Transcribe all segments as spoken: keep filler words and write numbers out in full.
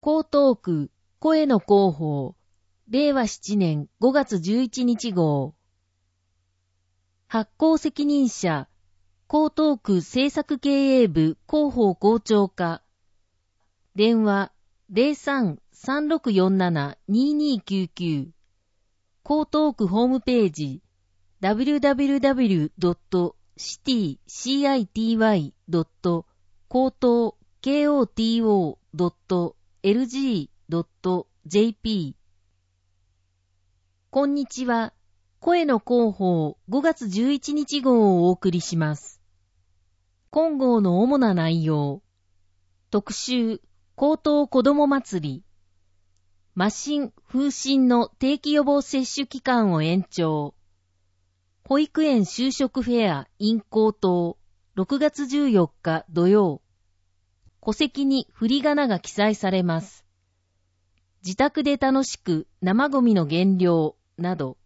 江東区声の広報れいわななねんごがつじゅういちにち号。発行責任者江東区政策経営部広報校長課。電話 ゼロさん さんろくよんなな ににきゅうきゅう。江東区ホームページ ダブリューダブリューダブリュードットシティシーアイティーワイドットコートーケーオーティーオードットエルジードットジェーピー。こんにちは。声の広報ごがつじゅういちにち号をお送りします。今号の主な内容。特集、高等子ども祭り。麻疹、風疹の定期予防接種期間を延長。保育園就職フェア in 高等、ろくがつじゅうよっか土曜。戸籍に振り仮名が記載されます。自宅で楽しく生ゴミの減量など。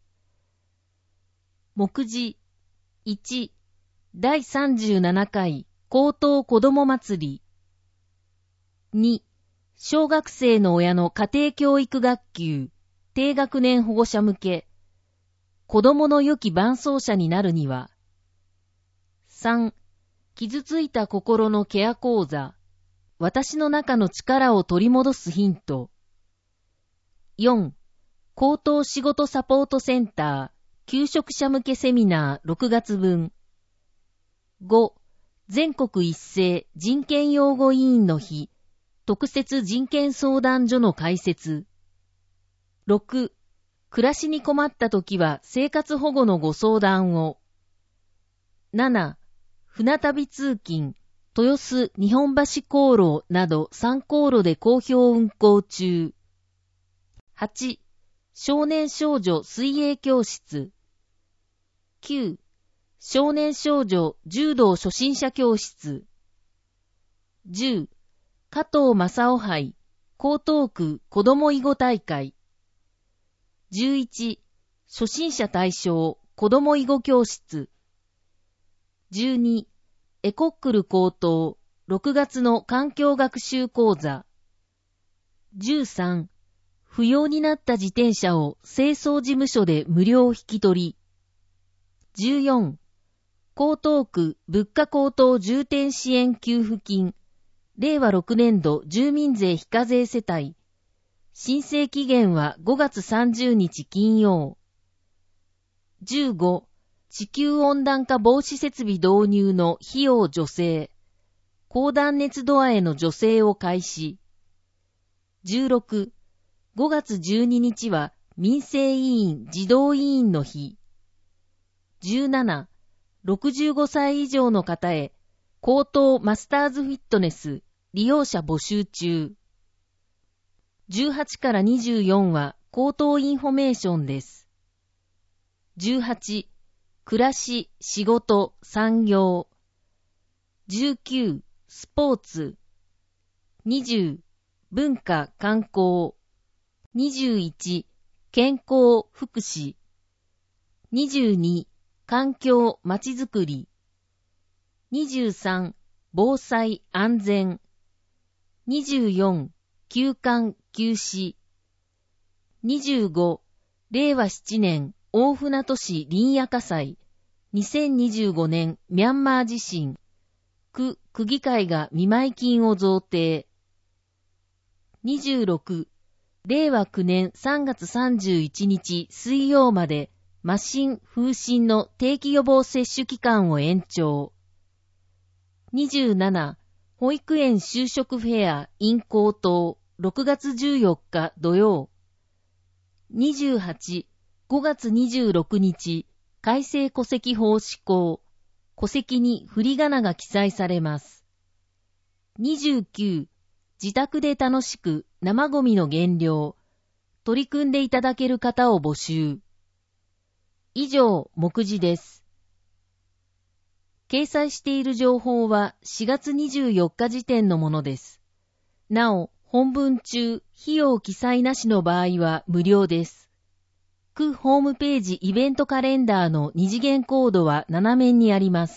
目次いち、だいさんじゅうななかい高等子ども祭り。に、小学生の親の家庭教育学級低学年保護者向け。子供の良き伴走者になるには。さん、傷ついた心のケア講座。私の中の力を取り戻すヒント。よん、高等仕事サポートセンター求職者向けセミナーろくがつぶん。ご、全国一斉人権擁護委員の日特設人権相談所の開設。ろく、暮らしに困ったときは生活保護のご相談を。なな、船旅通勤、豊洲日本橋航路などさん航路で好評運行中。はち、少年少女水泳教室。きゅう、少年少女柔道初心者教室。じゅう、加藤正夫杯江東区子ども囲碁大会。じゅういち、初心者対象子ども囲碁教室。じゅうに、エコックル高等ろくがつの環境学習講座。じゅうさん、不要になった自転車を清掃事務所で無料引き取り。じゅうよん、江東区物価高騰重点支援給付金れいわろくねんど住民税非課税世帯。申請期限はごがつさんじゅうにち金曜。じゅうご、地球温暖化防止設備導入の費用助成。高断熱ドアへの助成を開始。じゅうろく、ごがつじゅうににちは民生委員児童委員の日。じゅうなな、ろくじゅうごさい以上の方へ高等マスターズフィットネス利用者募集中。じゅうはちからにじゅうよんは高等インフォメーションです。じゅうはち、暮らし、仕事、産業。じゅうきゅう、スポーツ。にじゅう、文化、観光。にじゅういち、健康、福祉。にじゅうに、環境、まちづくり。にじゅうさん、防災、安全。にじゅうよん、休館、休止。にじゅうご、れいわななねん大船渡市林野火災。にせんにじゅうごねんミャンマー地震。区、区議会が見舞い金を贈呈。にじゅうろく、れいわきゅうねんさんがつさんじゅういちにち水曜まで麻疹、風疹の定期予防接種期間を延長。にじゅうなな、保育園就職フェア in 高等ろくがつじゅうよっか土曜。にじゅうはち、ごがつにじゅうろくにち改正戸籍法施行。戸籍に振り仮名が記載されます。にじゅうきゅう、自宅で楽しく生ゴミの減量。取り組んでいただける方を募集。以上、目次です。掲載している情報はしがつにじゅうよっか時点のものです。なお、本文中、費用記載なしの場合は無料です。区ホームページイベントカレンダーの二次元コードは斜面にあります。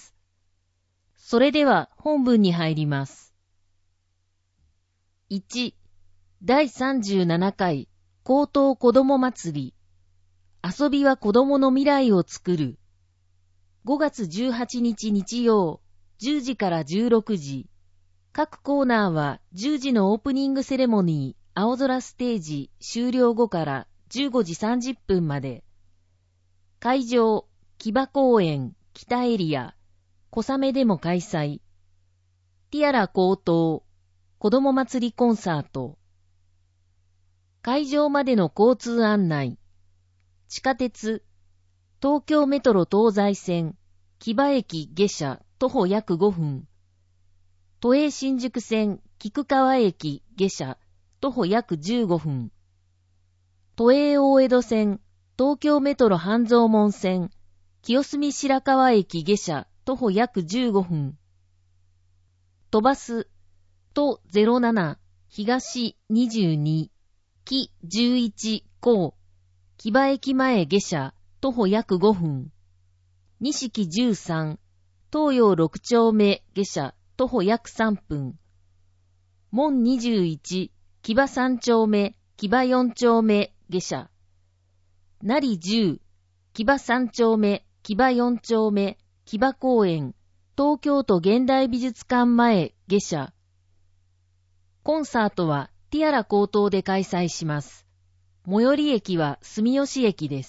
それでは本文に入ります。いち、 だいさんじゅうななかい高等子ども祭り。遊びは子供の未来を作る。ごがつじゅうはちにち日曜、じゅうじからじゅうろくじ。各コーナーはじゅうじのオープニングセレモニー、青空ステージ終了後からじゅうごじさんじゅっぷんまで。会場、木場公園、北エリア、小雨でも開催。ティアラ高等、子ども祭りコンサート。会場までの交通案内。地下鉄、東京メトロ東西線、木場駅下車、徒歩約ごふん。都営新宿線、菊川駅下車、徒歩約じゅうごふん。都営大江戸線、東京メトロ半蔵門線、清澄白河駅下車、徒歩約じゅうごふん。飛ばす、都ゼロなな、東にじゅうに、木じゅういち、高、木場駅前下車、徒歩約ごふん。錦じゅうさん、東洋ろく丁目下車、徒歩約さんぷん。門にじゅういち、木場さん丁目、木場よん丁目下車。成じゅう、木場さん丁目、木場よん丁目、木場公園、東京都現代美術館前下車。コンサートはティアラ高等で開催します。最寄り駅は住吉駅です。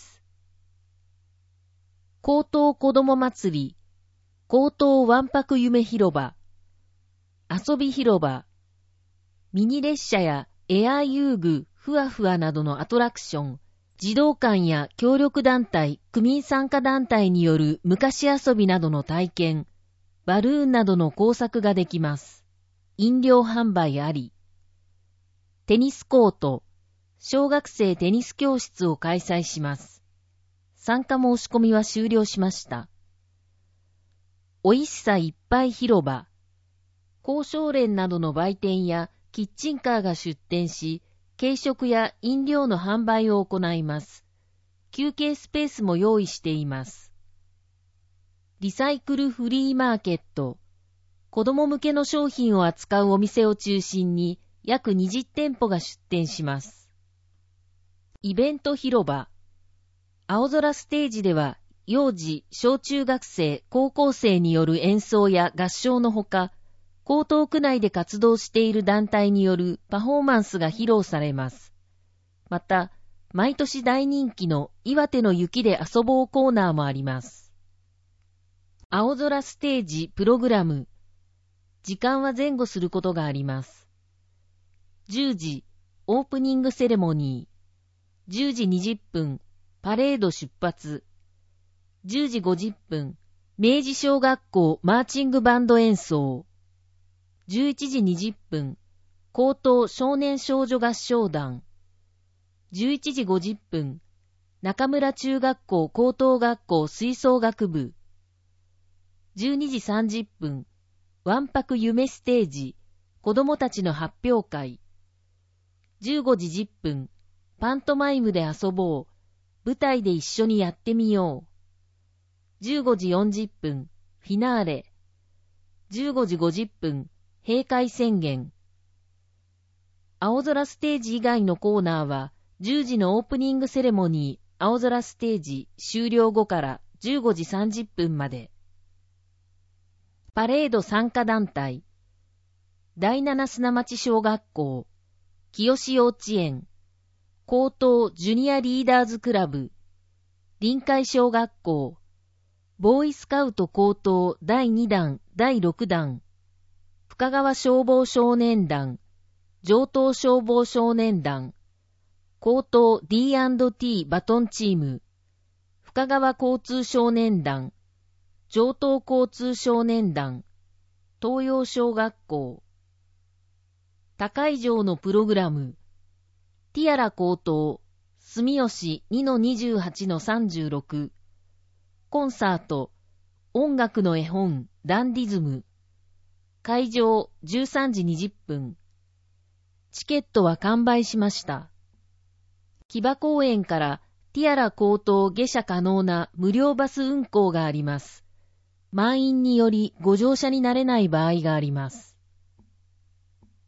高等子ども祭り、高等わんぱく夢広場、遊び広場、ミニ列車やエアー遊具、ふわふわなどのアトラクション、児童館や協力団体、区民参加団体による昔遊びなどの体験、バルーンなどの工作ができます。飲料販売あり。テニスコート、小学生テニス教室を開催します。参加申し込みは終了しました。おいしさいっぱい広場、公証連などの売店やキッチンカーが出店し、軽食や飲料の販売を行います。休憩スペースも用意しています。リサイクルフリーマーケット、子供向けの商品を扱うお店を中心に約にじゅってんぽが出店します。イベント広場、青空ステージでは幼児、小中学生、高校生による演奏や合唱のほか、江東区内で活動している団体によるパフォーマンスが披露されます。また、毎年大人気の岩手の雪で遊ぼうコーナーもあります。青空ステージプログラム。時間は前後することがあります。じゅうじ、オープニングセレモニー。じゅうじにじゅっぷん、パレード出発。じゅうじごじゅっぷん、明治小学校マーチングバンド演奏。じゅういちじにじゅっぷん、高等少年少女合唱団。じゅういちじごじゅっぷん、中村中学校高等学校吹奏楽部。じゅうにじさんじゅっぷん、わんぱく夢ステージ、子供たちの発表会。じゅうごじじゅっぷん、パントマイムで遊ぼう、舞台で一緒にやってみよう。じゅうごじよんじゅっぷん、フィナーレ。じゅうごじごじゅっぷん、閉会宣言。青空ステージ以外のコーナーは、じゅうじのオープニングセレモニー、青空ステージ終了後からじゅうごじさんじゅっぷんまで。パレード参加団体。第七砂町小学校、清志幼稚園、高等ジュニアリーダーズクラブ、臨海小学校、ボーイスカウト高等だいにだん、だいろくだん、深川消防少年団、上東消防少年団、高等 ディーアンドティー バトンチーム、深川交通少年団、上東交通少年団、東洋小学校。高井城のプログラム、ティアラ高等、住吉 にのにじゅうはちのさんじゅうろく、コンサート、音楽の絵本、ダンディズム。会場じゅうさんじにじゅっぷん。チケットは完売しました。木場公園からティアラ高等下車可能な無料バス運行があります。満員によりご乗車になれない場合があります。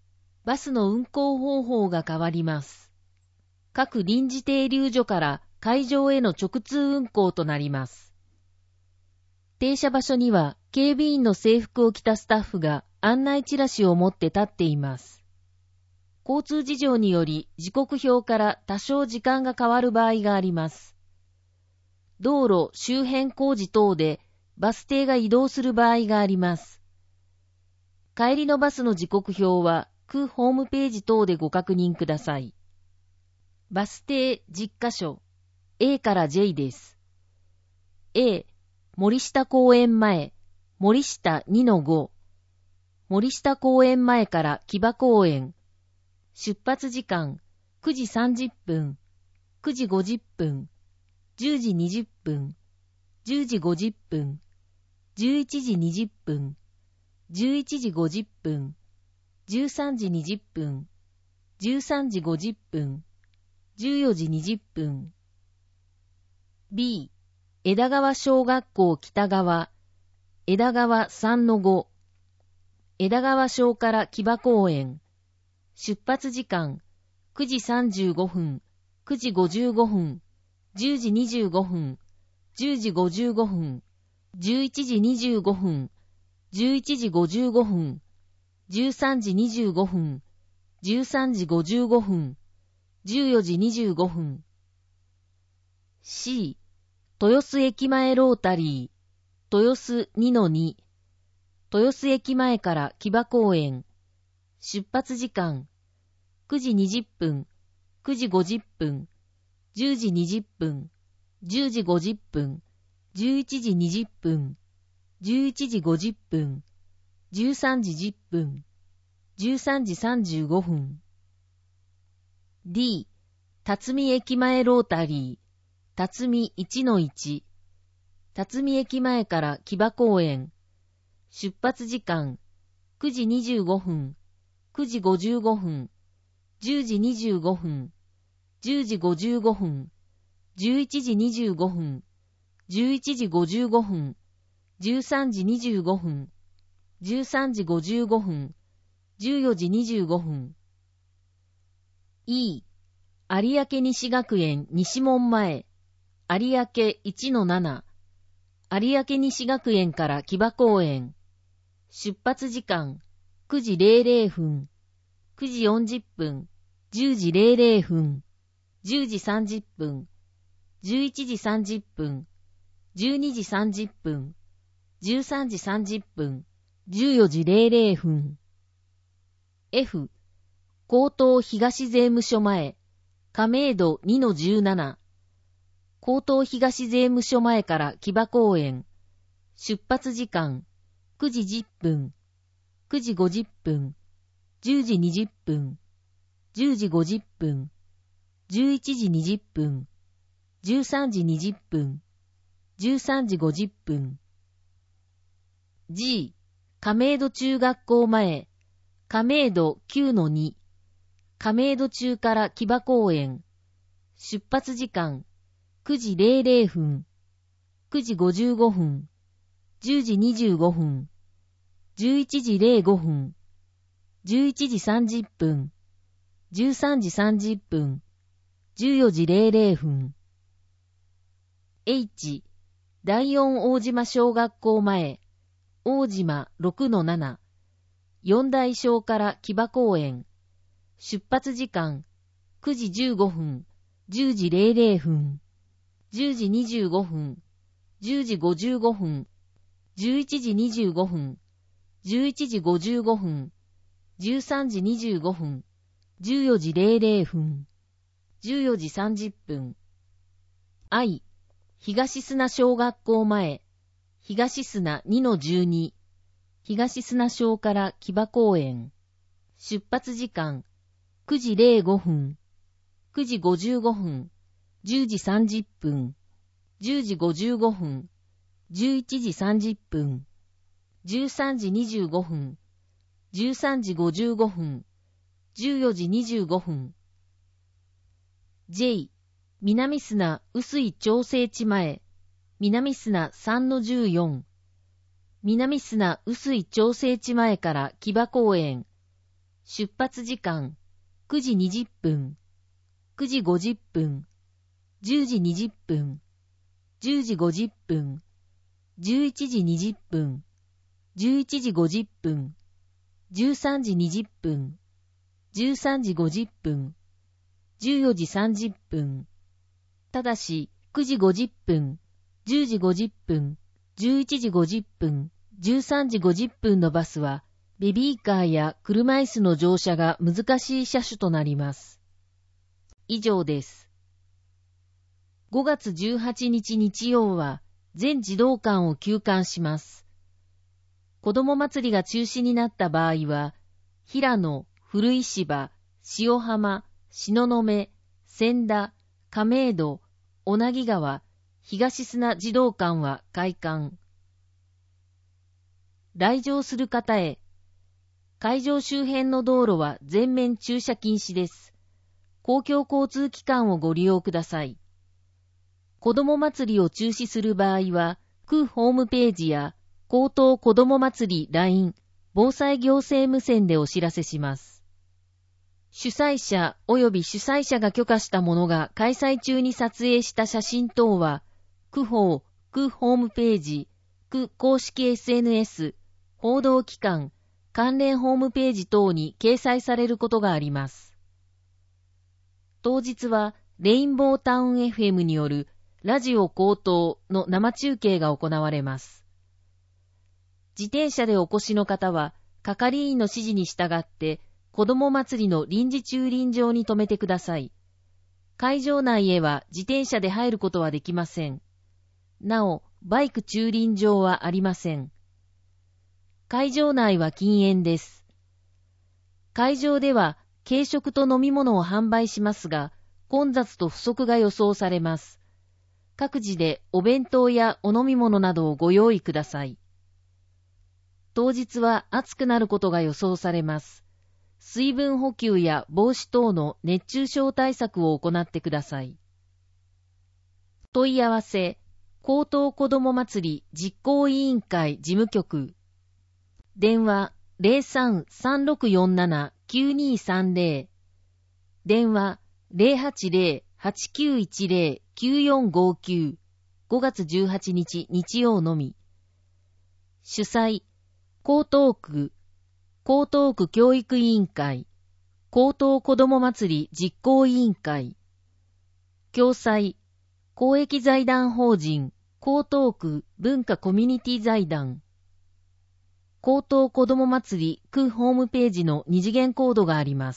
バスの運行方法が変わります。各臨時停留所から会場への直通運行となります。停車場所には警備員の制服を着たスタッフが案内チラシを持って立っています。交通事情により時刻表から多少時間が変わる場合があります。道路周辺工事等でバス停が移動する場合があります。帰りのバスの時刻表は区ホームページ等でご確認ください。バス停じゅっかしょ A から J です。A、森下公園前、森下 にのご、森下公園前から木場公園、出発時間くじさんじゅっぷん、くじごじゅっぷん、じゅうじにじゅっぷん、じゅうじごじゅっぷん、じゅういちじにじゅっぷん、じゅういちじごじゅっぷん、じゅうさんじにじゅっぷん、じゅうさんじごじゅっぷん、じゅうよじにじゅっぷん。B、枝川小学校北側、枝川 さんのご、枝川小から木場公園、出発時間くじさんじゅうごふん、くじごじゅうごふん、じゅうじにじゅうごふん、じゅうじごじゅうごふん、じゅういちじにじゅうごふん、じゅういちじごじゅうごふん、じゅうさんじにじゅうごふん、じゅうさんじごじゅうごふん、じゅうよじにじゅうごふん。C、豊洲駅前ロータリー、豊洲 にのに、豊洲駅前から木場公園、出発時間くじにじゅっぷん、くじごじゅっぷん、じゅうじにじゅっぷん、じゅうじごじゅっぷん、じゅういちじにじゅっぷん、じゅういちじごじゅっぷん、じゅうさんじじゅっぷん、じゅうさんじさんじゅうごふん。D、辰巳駅前ロータリー、辰巳 いちのいち、辰巳駅前から木場公園、出発時間くじにじゅうごふん、くじごじゅうごふん、じゅうじにじゅうごふん、じゅうじごじゅうごふん、じゅういちじにじゅうごふん、じゅういちじごじゅうごふん、じゅうさんじにじゅうごふん、じゅうさんじごじゅうごふん、じゅうよじにじゅうごふん。E、有明西学園西門前、有明 いちのなな、有明西学園から木場公園、出発時間くじれいれいふん、くじよんじゅっぷん、じゅうじれいれいふん、じゅうじさんじゅっぷん、じゅういちじさんじゅっぷん、じゅうにじさんじゅっぷん、じゅうさんじさんじゅっぷん、じゅうよじれいれいふん。F、江東東税務署前、亀戸 にのじゅうなな、江東東税務署前から木場公園、出発時間くじじゅっぷん、くじごじゅっぷん、じゅうじにじゅっぷん、じゅうじごじゅっぷん、じゅういちじにじゅっぷん、じゅうさんじにじゅっぷん、じゅうさんじごじゅっぷん。G、亀戸中学校前、亀戸 きゅうのに、亀戸中から木場公園、出発時間くじれいれいふん、くじごじゅうごふん、じゅうじにじゅうごふん、じゅういちじれいごふん、じゅういちじさんじゅっぷん、じゅうさんじさんじゅっぷん、じゅうよじれいれいふん。H、第四大島小学校前、大島 ろくのなな、四大小から木場公園、出発時間くじじゅうごふん、じゅうじれいれいふん、じゅうじにじゅうごふん、じゅうじごじゅうごふん、じゅういちじにじゅうごふん、じゅういちじごじゅうごふん、じゅうさんじにじゅうごふん、じゅうよじれいれいふん、じゅうよじさんじゅっぷん。I、東砂小学校前、東砂 にのじゅうに、東砂小から木場公園、出発時間くじれいごふん、くじごじゅうごふん、じゅうじさんじゅっぷん、じゅうじごじゅうごふん、じゅういちじさんじゅっぷん、じゅうさんじにじゅうごふん、じゅうさんじごじゅうごふん、じゅうよじにじゅうごふん。J、南砂臼井調整地前、南砂 さんのじゅうよん、南砂臼井調整地前から木場公園、 出発時間くじにじゅっぷん、くじごじゅっぷん、じゅうじにじゅっぷん、じゅうじごじゅっぷん、じゅういちじにじゅっぷん、じゅういちじごじゅっぷん、じゅうさんじにじゅっぷん、じゅうさんじごじゅっぷん、じゅうよじさんじゅっぷん。ただし、くじごじゅっぷん、じゅうじごじゅっぷん、じゅういちじごじゅっぷん、じゅうさんじごじゅっぷんのバスは、ベビーカーや車椅子の乗車が難しい車種となります。以上です。ごがつじゅうはちにち日曜は、全児童館を休館します。子ども祭りが中止になった場合は、平野、古石芝、塩浜、東雲、千田、亀戸、小名木川、東砂児童館は開館。来場する方へ、会場周辺の道路は全面駐車禁止です。公共交通機関をご利用ください。子ども祭りを中止する場合は、区ホームページや江東子ども祭り ライン、防災行政無線でお知らせします。主催者及び主催者が許可した者が開催中に撮影した写真等は、区法、区ホームページ、区公式 エスエヌエス、報道機関、関連ホームページ等に掲載されることがあります。当日は、レインボータウン エフエム によるラジオ江東の生中継が行われます。自転車でお越しの方は、係員の指示に従って、子ども祭りの臨時駐輪場に停めてください。会場内へは自転車で入ることはできません。なお、バイク駐輪場はありません。会場内は禁煙です。会場では軽食と飲み物を販売しますが、混雑と不足が予想されます。各自でお弁当やお飲み物などをご用意ください。当日は暑くなることが予想されます。水分補給や防止等の熱中症対策を行ってください。問い合わせ、江東子ども祭り実行委員会事務局。電話 ゼロさん さんろくよんなな きゅうにさんゼロ。電話 ゼロはちゼロ はちきゅういちゼロ きゅうよんごきゅう。ごがつじゅうはちにち日曜のみ。主催、江東区、江東区教育委員会、江東子ども祭り実行委員会。共催、公益財団法人、江東区文化コミュニティ財団。江東子ども祭り区ホームページの二次元コードがあります。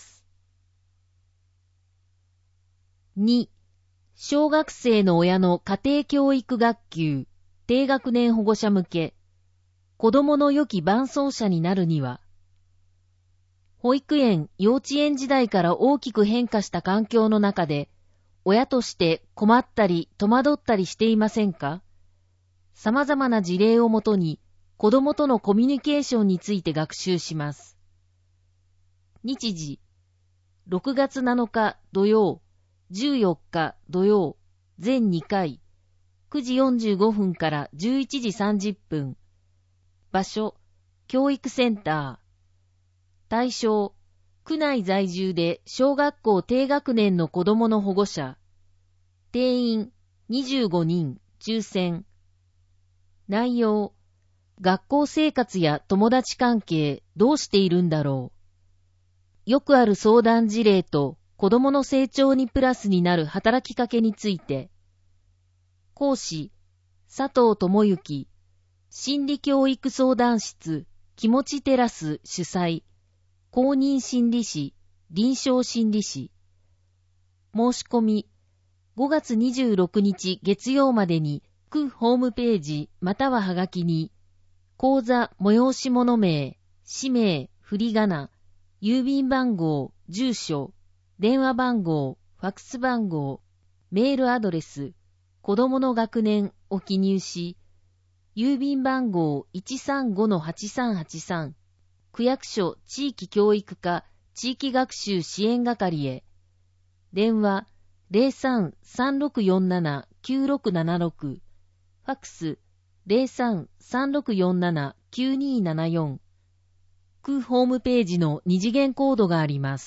に. 小学生の親の家庭教育学級、低学年保護者向け、子供の良き伴走者になるには、保育園、幼稚園時代から大きく変化した環境の中で、親として困ったり戸惑ったりしていませんか？様々な事例をもとに、子供とのコミュニケーションについて学習します。日時、ろくがつなのか土曜、じゅうよっか土曜、全にかい、くじよんじゅうごふんからじゅういちじさんじゅっぷん。場所、教育センター。対象、区内在住で小学校低学年の子供の保護者。定員、にじゅうごにん、抽選。内容、学校生活や友達関係どうしているんだろう。よくある相談事例と子供の成長にプラスになる働きかけについて。講師、佐藤智之。心理教育相談室、気持ちテラス主催。公認心理師、臨床心理師。申し込み、ごがつにじゅうろくにち月曜までに、区ホームページまたははがきに、講座催し物名、氏名、振り仮名、郵便番号、住所、電話番号、ファックス番号、メールアドレス、子供の学年を記入し、郵便番号 いちさんごのはちさんはちさん、区役所地域教育課地域学習支援係へ。電話 ゼロさん さんろくよんなな きゅうろくななろく。ファックス ゼロさん さんろくよんなな きゅうにーななよん。 区ホームページの二次元コードがあります。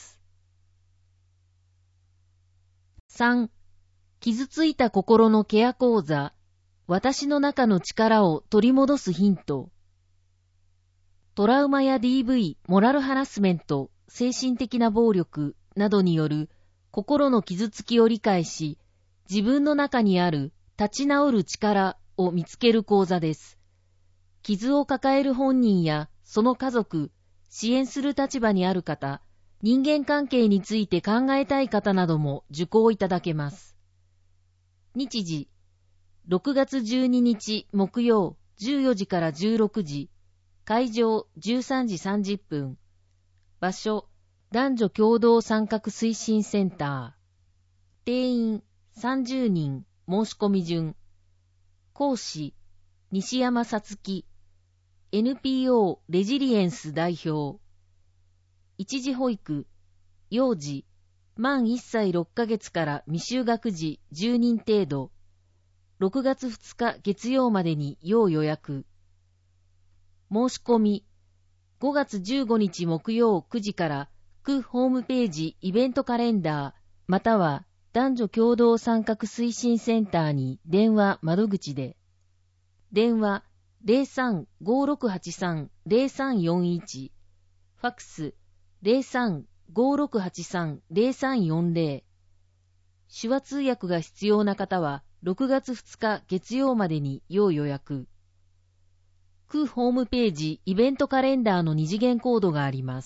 さん、傷ついた心のケア講座、私の中の力を取り戻すヒント。トラウマや ディーブイ、モラルハラスメント、精神的な暴力などによる心の傷つきを理解し、自分の中にある立ち直る力を見つける講座です。傷を抱える本人やその家族、支援する立場にある方、人間関係について考えたい方なども受講いただけます。日時、ろくがつじゅうににち木曜じゅうよじからじゅうろくじ、会場じゅうさんじさんじゅっぷん、場所、男女共同参画推進センター、定員さんじゅうにん、申し込み順、講師、西山さつき、エヌピーオー レジリエンス代表、一時保育、幼児、満いっさいろっかげつから未就学児じゅうにん程度、ろくがつふつか月曜までに要予約。申し込み、ごがつじゅうごにち木曜くじから区ホームページイベントカレンダー、または男女共同参画推進センターに電話窓口で。電話 ゼロさん ごーろくはちさん ゼロさんよんいち、ファックス ゼロさん ごーろくはちさん ゼロさんよんゼロ。手話通訳が必要な方はろくがつふつか月曜までに要予約。区ホームページイベントカレンダーの二次元コードがあります。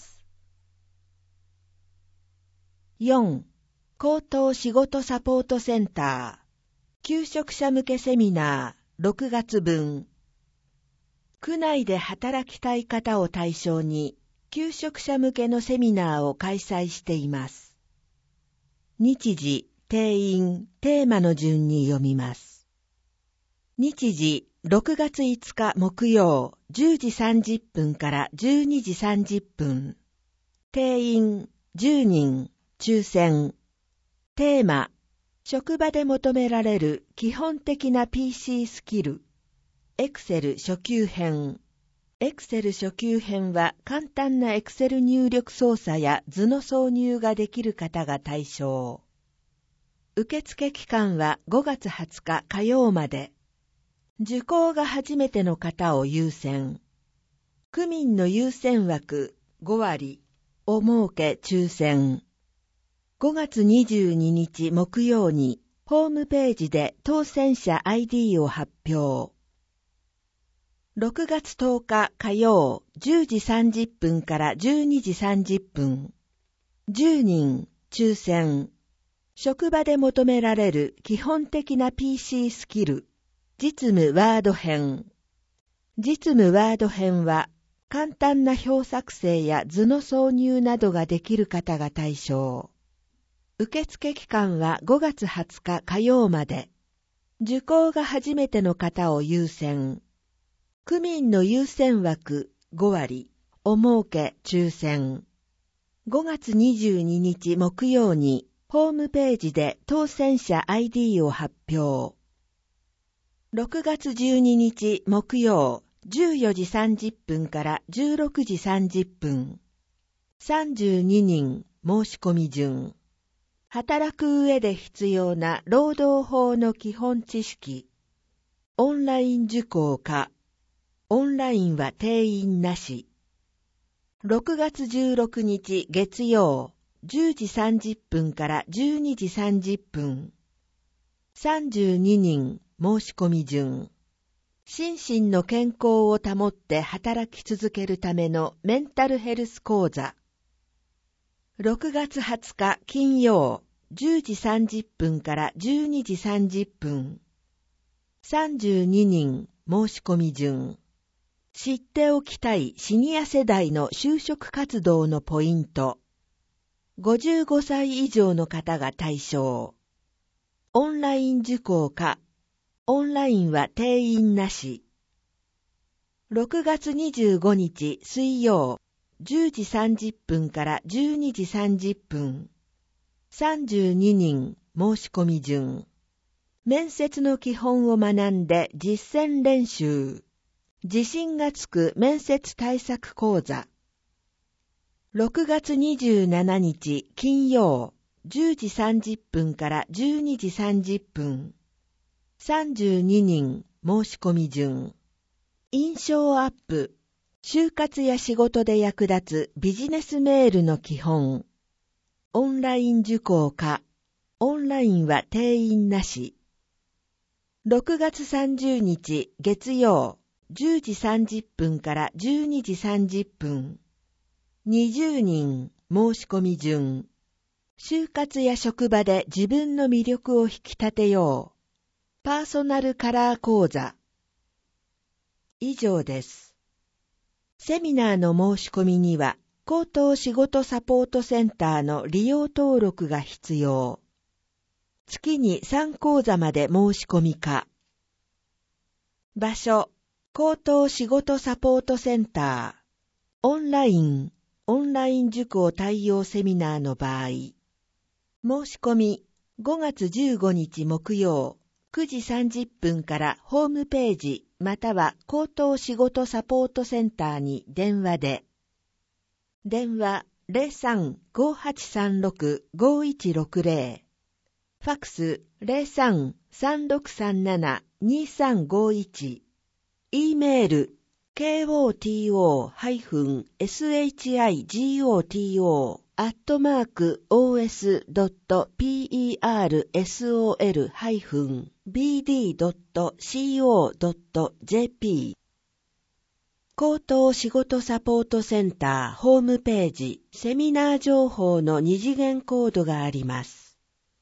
よん. 高等仕事サポートセンター求職者向けセミナーろくがつぶん。区内で働きたい方を対象に求職者向けのセミナーを開催しています。日時、定員、テーマの順に読みます。日時、ろくがついつか木曜じゅうじさんじゅっぷんからじゅうにじさんじゅっぷん。定員じゅうにん、抽選。テーマ、職場で求められる基本的な ピーシー スキル。Excel 初級編。Excel 初級編は簡単な Excel 入力操作や図の挿入ができる方が対象。受付期間はごがつはつか火曜まで。受講が初めての方を優先。区民の優先枠ごわりを設け抽選。ごがつにじゅうににち木曜にホームページで当選者 アイディー を発表。ろくがつとおか火曜じゅうじさんじゅっぷんからじゅうにじさんじゅっぷん。じゅうにん抽選。職場で求められる基本的な ピーシー スキル。実務ワード編。実務ワード編は簡単な表作成や図の挿入などができる方が対象。受付期間はごがつはつか火曜まで。受講が初めての方を優先。区民の優先枠ごわりを設け抽選。ごがつにじゅうににち木曜にホームページで当選者 アイディー を発表。ろくがつじゅうににち木曜じゅうよじさんじゅっぷんからじゅうろくじさんじゅっぷん。さんじゅうににん申し込み順。働く上で必要な労働法の基本知識。オンライン受講か。オンラインは定員なし。ろくがつじゅうろくにち月曜じゅうじさんじゅっぷんからじゅうにじさんじゅっぷん。さんじゅうににん申し込み順。心身の健康を保って働き続けるためのメンタルヘルス講座。ろくがつはつか金曜じゅうじさんじゅっぷんからじゅうにじさんじゅっぷん。さんじゅうににん申し込み順。知っておきたいシニア世代の就職活動のポイント。ごじゅうごさい以上の方が対象。オンライン受講か。オンラインは定員なし。ろくがつにじゅうごにち水曜じゅうじさんじゅっぷんからじゅうにじさんじゅっぷん。さんじゅうににん申し込み順。面接の基本を学んで実践練習。自信がつく面接対策講座。 ろくがつにじゅうしちにち金曜じゅうじさんじゅっぷんからじゅうにじさんじゅっぷん。さんじゅうににん申し込み順。印象アップ。就活や仕事で役立つビジネスメールの基本。オンライン受講可。オンラインは定員なし。ろくがつさんじゅうにち月曜じゅうじさんじゅっぷんからじゅうにじさんじゅっぷん。にじゅうにん申し込み順。就活や職場で自分の魅力を引き立てよう。パーソナルカラー講座。以上です。セミナーの申し込みには、高等仕事サポートセンターの利用登録が必要。月にさん講座まで申し込み可。場所、高等仕事サポートセンター。オンライン、オンライン受講対応セミナーの場合。申し込み、ごがつじゅうごにち木曜、くじさんじゅっぷんからホームページまたは高等仕事サポートセンターに電話で。電話 ゼロさん ごはちさんろく ごいちろくゼロ。ファックス ゼロさん さんろくさんなな にさんごいち。E メール ケーオーティーオー シゴト アットマーク オーエス ドット ピーソル ビーディー ドット シーオー ドット ジェーピー 高等仕事サポートセンターホームページセミナー情報の二次元コードがあります。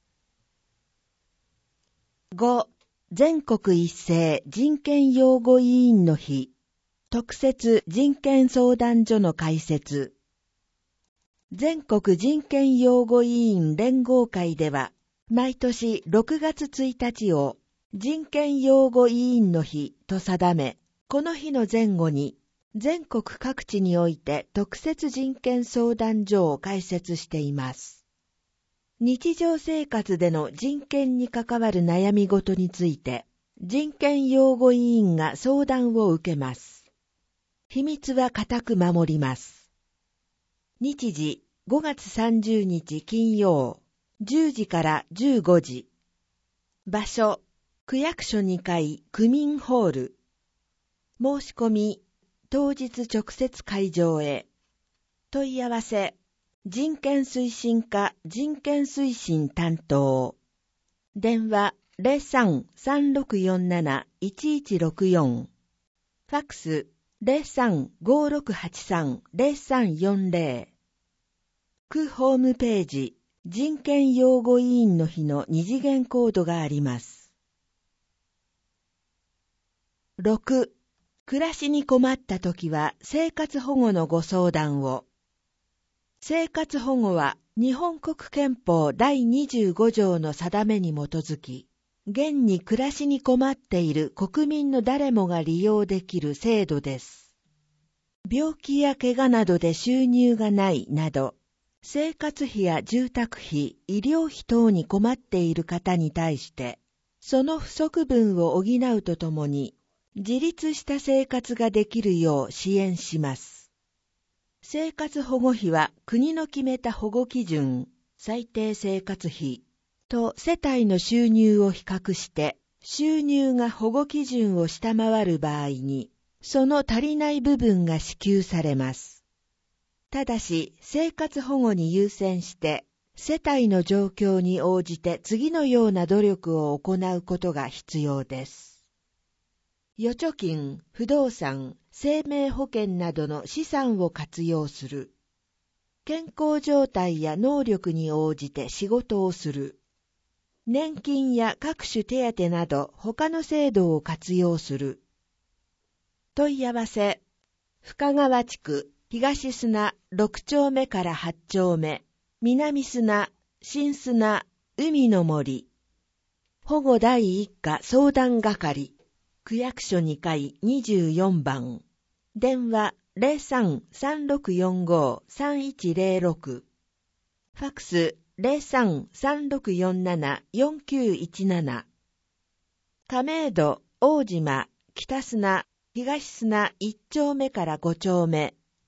ご. 全国一斉人権擁護委員の日特設人権相談所の開設。全国人権擁護委員連合会では、毎年ろくがつついたちを人権擁護委員の日と定め、この日の前後に全国各地において特設人権相談所を開設しています。日常生活での人権に関わる悩み事について、人権擁護委員が相談を受けます。秘密は固く守ります。日時ごがつさんじゅうにち金曜じゅうじからじゅうごじ。場所区役所にかい区民ホール。申し込み当日直接会場へ。問い合わせ人権推進課人権推進担当。電話 ゼロさん さんろくよんなな いちいちろくよん。ファックスゼロさん ごろくはちさん ゼロさんよんゼロ。区ホームページ人権擁護委員の日の二次元コードがあります。ろく. 暮らしに困ったときは生活保護のご相談を。生活保護は日本国憲法だいにじゅうごじょうの定めに基づき、現に暮らしに困っている国民の誰もが利用できる制度です。病気や怪我などで収入がないなど、生活費や住宅費、医療費等に困っている方に対して、その不足分を補うとともに、自立した生活ができるよう支援します。生活保護費は国の決めた保護基準、最低生活費と世帯の収入を比較して、収入が保護基準を下回る場合に、その足りない部分が支給されます。ただし、生活保護に優先して、世帯の状況に応じて次のような努力を行うことが必要です。預貯金、不動産、生命保険などの資産を活用する。健康状態や能力に応じて仕事をする。年金や各種手当など他の制度を活用する。問い合わせ。深川地区東砂ろくちょうめからはちちょうめ、南砂、新砂、海の森。保護第一課相談係。区役所にかいにじゅうよんばん。電話 ゼロさん さんろくよんご さんいちゼロろく。ファックス ゼロさん さんろくよんなな よんきゅういちなな。亀戸、大島、北砂、東砂いっちょうめからごちょうめ、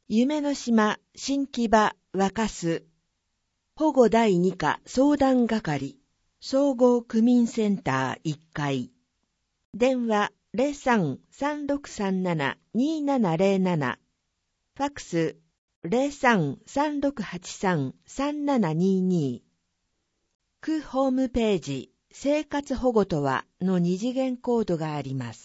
夢の島新木場若洲保護だいに課相談係総合区民センターいっかい電話 ゼロさん さんろくさんなな にななゼロなな ファックス ゼロさん さんろくはちさん さんななにに区ホームページ生活保護とはの二次元コードがあります。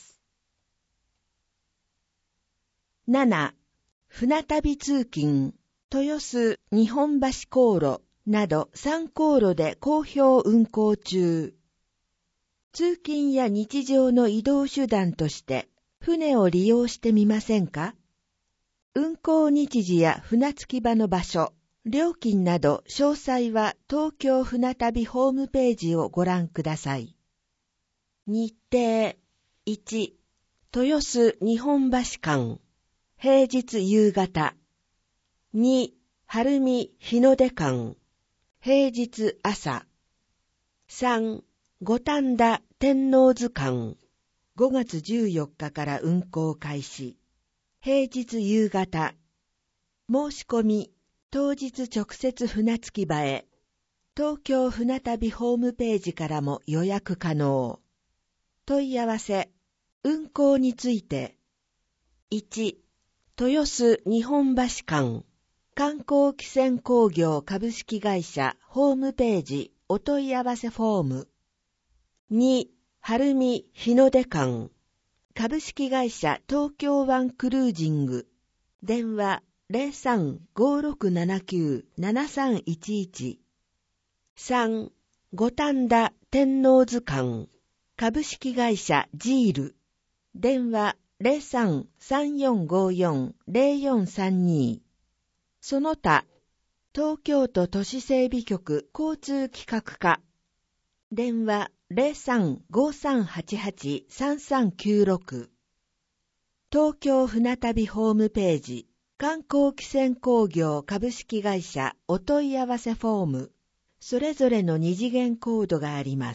なな. 船旅通勤、豊洲日本橋航路などさん航路で好評運行中。通勤や日常の移動手段として船を利用してみませんか？運行日時や船着き場の場所、料金など詳細は東京船旅ホームページをご覧ください。日程いち. 豊洲日本橋間平日夕方に. 晴海日の出間平日朝さん. 五反田天王洲間ごがつじゅうよっかから運行開始平日夕方申し込み当日直接船着き場へ東京船旅ホームページからも予約可能問い合わせ運行についていち. 豊洲日本橋間観光汽船工業株式会社ホームページお問い合わせフォームに. 晴海日の出間株式会社東京湾クルージング電話 ゼロさん ごろくななきゅう ななさんいちいち さん. 五反田天王洲間株式会社ジール電話 ゼロさん さんよんごよん ゼロよんさんに その他東京都都市整備局交通企画課電話 ゼロさん ごさんはちはち さんさんきゅうろく 東京船旅ホームページ観光汽船工業株式会社お問い合わせフォームそれぞれの二次元コードがあります。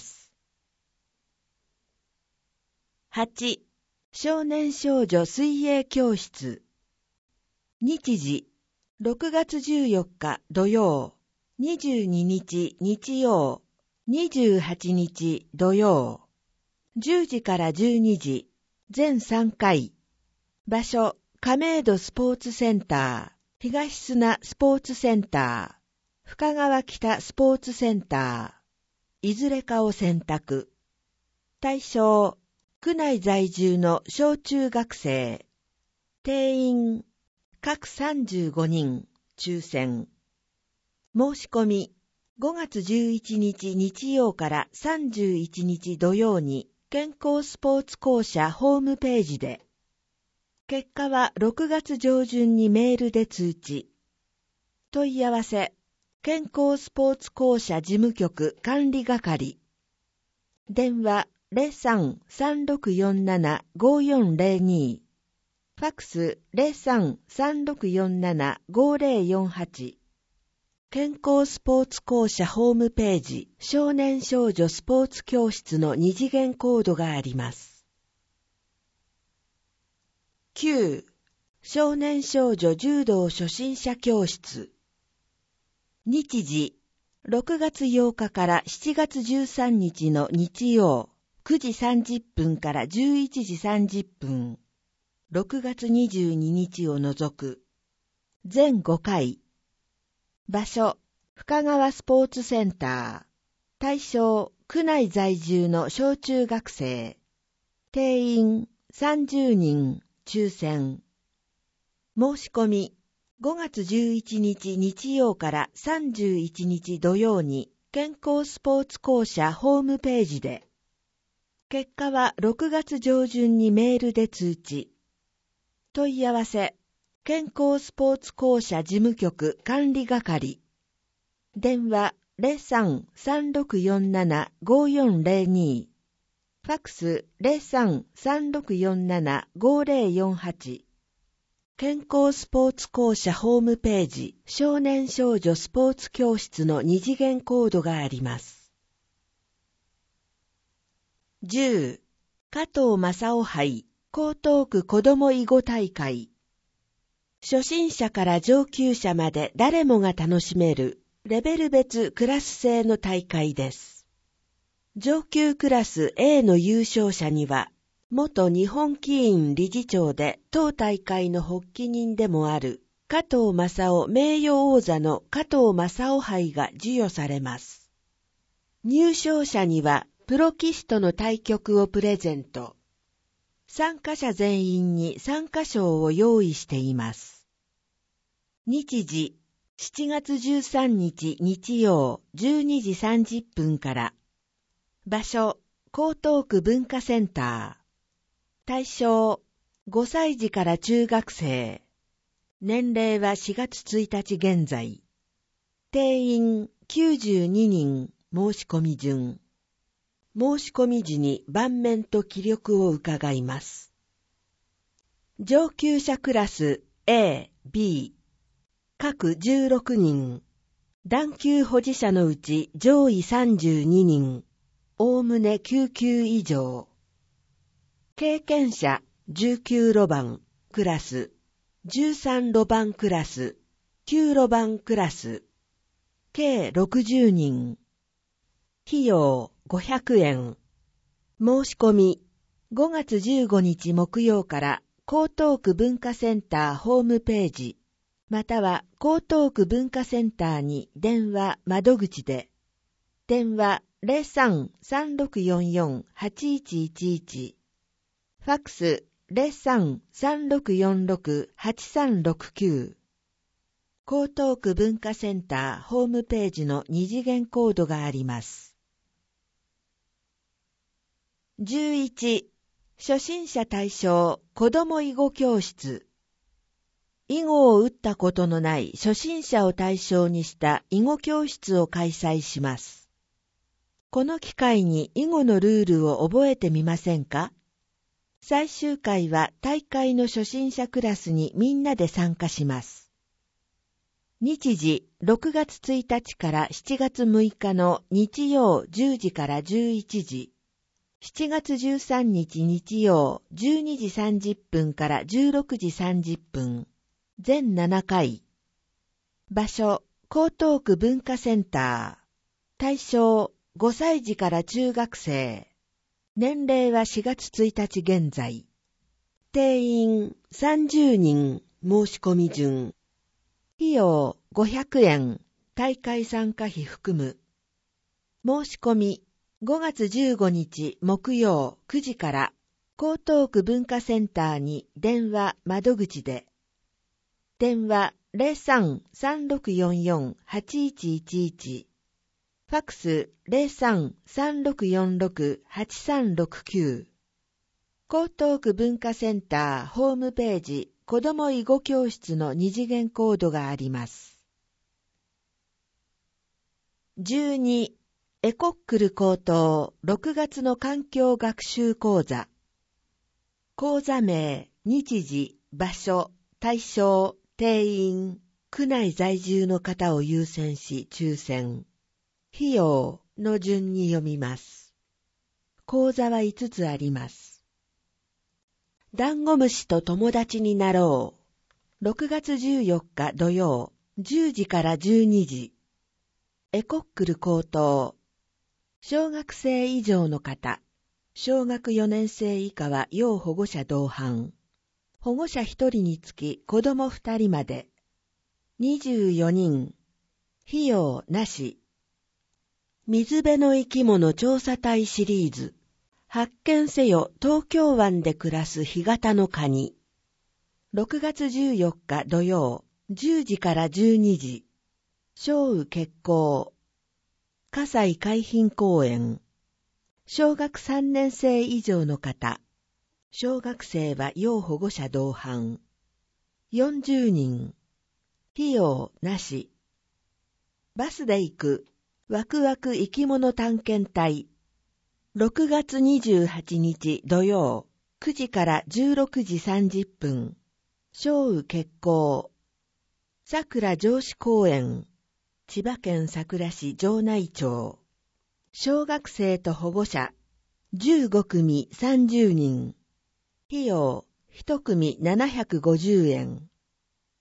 はち. 少年少女水泳教室日時ろくがつじゅうよっか土曜にじゅうににち日曜にじゅうはちにち土曜じゅうじからじゅうにじ全さんかい場所亀戸スポーツセンター東砂スポーツセンター深川北スポーツセンターいずれかを選択対象区内在住の小中学生定員各さんじゅうごにん抽選申し込みごがつじゅういちにち日曜からさんじゅういちにち土曜に健康スポーツ公社ホームページで結果はろくがつ上旬にメールで通知問い合わせ健康スポーツ公社事務局管理係電話 ゼロさん さんろくよんなな ごよんゼロに ファックス ゼロさん さんろくよんなな ごゼロよんはち健康スポーツ公社ホームページ少年少女スポーツ教室の二次元コードがあります。きゅう. 少年少女柔道初心者教室日時ろくがつようかからしちがつじゅうさんにちの日曜くじさんじゅっぷんからじゅういちじさんじゅっぷんろくがつにじゅうににちを除く全ごかい場所深川スポーツセンター対象区内在住の小中学生定員さんじゅうにん抽選申し込みごがつじゅういちにち日曜からさんじゅういちにち土曜に健康スポーツ公社ホームページで結果はろくがつ上旬にメールで通知問い合わせ健康スポーツ公社事務局管理係電話 ゼロさん さんろくよんなな ごよんゼロに ファックス ゼロさん さんろくよんなな ごゼロよんはち健康スポーツ公社ホームページ少年少女スポーツ教室の二次元コードがあります。じゅう. 加藤正夫杯江東区子ども囲碁大会初心者から上級者まで誰もが楽しめるレベル別クラス制の大会です。上級クラス A の優勝者には、元日本棋院理事長で当大会の発起人でもある加藤正夫名誉王座の加藤正夫杯が授与されます。入賞者にはプロ棋士との対局をプレゼント。参加者全員に参加賞を用意しています。日時、しちがつじゅうさんにち日曜じゅうにじさんじゅっぷんから。場所、江東区文化センター。対象、ごさいじから中学生。年齢はしがつついたち現在。定員きゅうじゅうににん、申し込み順。申し込み時に盤面と記録を伺います。上級者クラス A、B、各じゅうろくにん。段級保持者のうち上位さんじゅうににん。おおむねきゅうきゅう以上。経験者じゅうきゅうろばんクラス、じゅうさんろばんクラス、きゅうろばんクラス、計ろくじゅうにん。費用ごひゃくえん。申し込みごがつじゅうごにち木曜から江東区文化センターホームページ、または江東区文化センターに電話窓口で、電話 ゼロさん さんろくよんよん はちいちいちいち、ファックス ゼロさん さんろくよんろく はちさんろくきゅう。江東区文化センターホームページの二次元コードがあります。じゅういち. 初心者対象子ども囲碁教室。囲碁を打ったことのない初心者を対象にした囲碁教室を開催します。この機会に囲碁のルールを覚えてみませんか？最終回は大会の初心者クラスにみんなで参加します。日時ろくがつついたちからしちがつむいかの日曜じゅうじからじゅういちじ、しちがつじゅうさんにち日曜じゅうにじさんじゅっぷんからじゅうろくじさんじゅっぷん、全ななかい。場所、江東区文化センター。対象、ごさいじから中学生。年齢はしがつついたち現在。定員さんじゅうにん、申し込み順。費用ごひゃくえん、大会参加費含む。申し込みごがつじゅうごにち木曜くじから江東区文化センターに電話窓口で。電話 ゼロさん さんろくよんよん はちいちいちいち。ファックス ゼロさん さんろくよんろく はちさんろくきゅう。江東区文化センターホームページ子ども囲碁教室の二次元コードがあります。じゅうに. エコックル高等ろくがつの環境学習講座。講座名、日時、場所、対象、定員、区内在住の方を優先し抽選。費用の順に読みます。講座はいつつあります。ダンゴムシと友達になろう。ろくがつじゅうよっか土曜、じゅうじからじゅうにじ。エコックル高等。小学生以上の方、小学よねんせい以下は要保護者同伴。保護者ひとりにつき子供ふたりまで。にじゅうよにん。費用なし。水辺の生き物調査隊シリーズ。発見せよ東京湾で暮らす干潟のカニ。ろくがつじゅうよっか土曜、じゅうじからじゅうにじ。小雨決行。葛西海浜公園。小学さんねんせい以上の方。小学生は要保護者同伴。よんじゅうにん。費用なし。バスで行く。ワクワク生き物探検隊。ろくがつにじゅうはちにち土曜、くじからじゅうろくじさんじゅっぷん。小雨決行。桜城址公園。千葉県佐倉市城内町。小学生と保護者。じゅうごくみさんじゅうにん。費用、いちくみななひゃくごじゅうえん。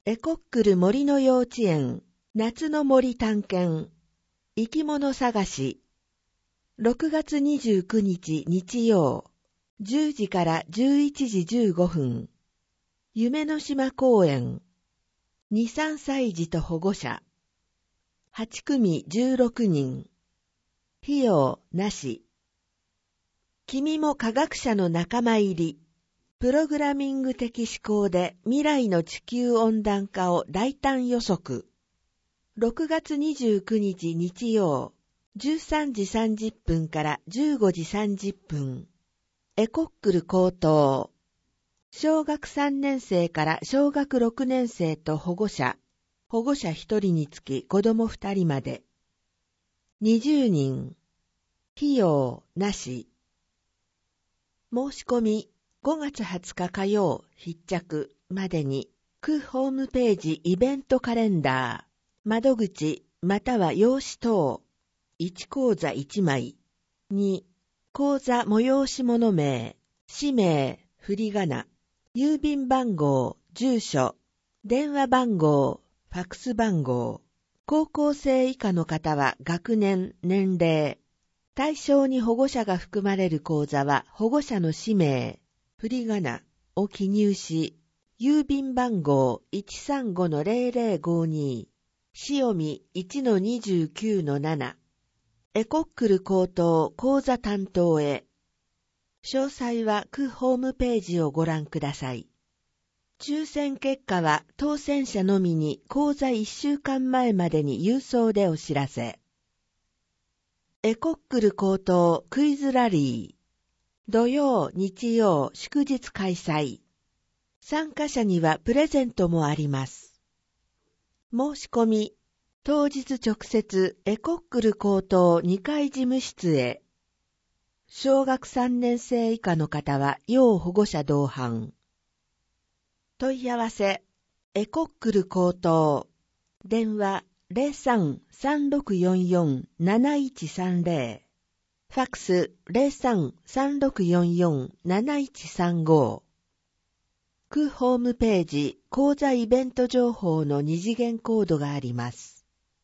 エコックル森の幼稚園、夏の森探検、生き物探し、ろくがつにじゅうくにち日曜、じゅうじからじゅういちじじゅうごふん、夢の島公園、に、さんさい児と保護者、はちくみじゅうろくにん、費用なし。君も科学者の仲間入り。プログラミング的思考で未来の地球温暖化を大胆予測。ろくがつにじゅうくにち日曜、じゅうさんじさんじゅっぷんからじゅうごじさんじゅっぷん。エコックル高等。小学さんねんせいから小学ろくねんせいと保護者。保護者ひとりにつき子供ふたりまで。にじゅうにん。費用なし。申し込みごがつはつか火曜必着までに、区ホームページイベントカレンダー、窓口または用紙等、いちこうざいちまい、に口座催し物名、氏名、振り仮名、郵便番号、住所、電話番号、ファックス番号、高校生以下の方は学年、年齢、対象に保護者が含まれる口座は保護者の氏名、振り仮名を記入し、郵便番号 いちさんごのゼロゼロごに、しおみ いちのにじゅうきゅうのなな、エコックル高等口座担当へ。詳細は区ホームページをご覧ください。抽選結果は当選者のみに口座いっしゅうかんまえまでに郵送でお知らせ。エコックル高等クイズラリー。土曜、日曜、祝日開催。参加者にはプレゼントもあります。申し込み、当日直接エコックル高等にかい事務室へ。小学さんねんせい以下の方は要保護者同伴。問い合わせ、エコックル高等。電話 ゼロさん さんろくよんよん なないちさんゼロ。ファックス ゼロさん さんろくよんよん なないちさんご。区ホームページ講座イベント情報の二次元コードがあります。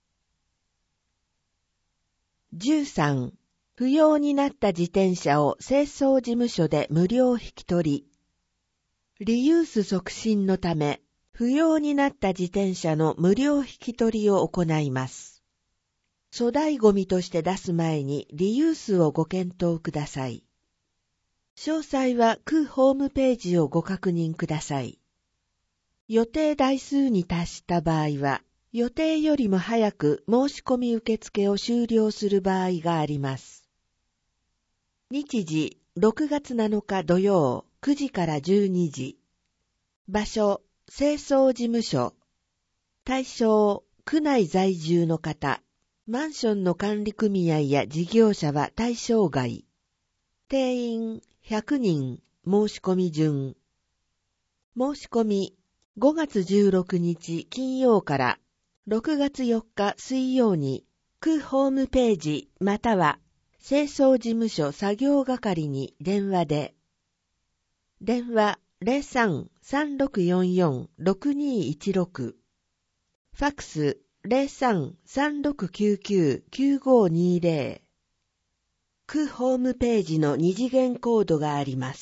じゅうさん. 不要になった自転車を清掃事務所で無料引き取り。リユース促進のため、不要になった自転車の無料引き取りを行います。粗大ゴミとして出す前にリユースをご検討ください。詳細は区ホームページをご確認ください。予定台数に達した場合は、予定よりも早く申し込み受付を終了する場合があります。日時、ろくがつなのか土曜、くじからじゅうにじ。場所、清掃事務所。対象、区内在住の方。マンションの管理組合や事業者は対象外。定員ひゃくにん、申し込み順。申し込み、ごがつじゅうろくにち金曜からろくがつよっか水曜に、区ホームページまたは清掃事務所作業係に電話で。電話 ゼロさん さんろくよんよん ろくにいちろく。ファックスゼロさん さんろくきゅうきゅう きゅうごにゼロ。区ホームページの二次元コードがあります。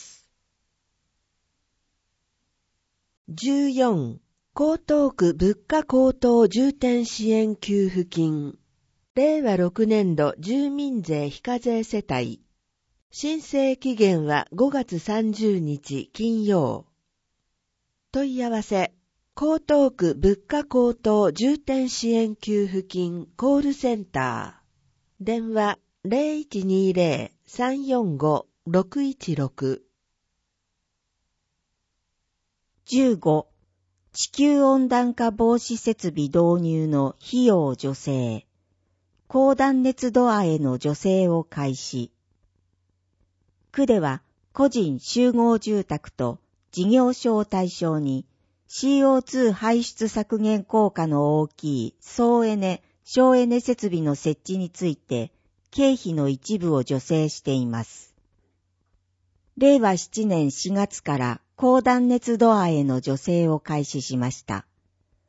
じゅうよん. 江東区物価高騰重点支援給付金。れいわろくねんど住民税非課税世帯。申請期限はごがつさんじゅうにち金曜。問い合わせ。江東区物価高騰重点支援給付金コールセンター。電話 ゼロいちにゼロ さんよんご ろくいちろく。 じゅうご. 地球温暖化防止設備導入の費用助成。高断熱ドアへの助成を開始。区では個人集合住宅と事業所を対象にシーオーツー 排出削減効果の大きい総エネ、省エネ設備の設置について経費の一部を助成しています。れいわななねんしがつから高断熱ドアへの助成を開始しました。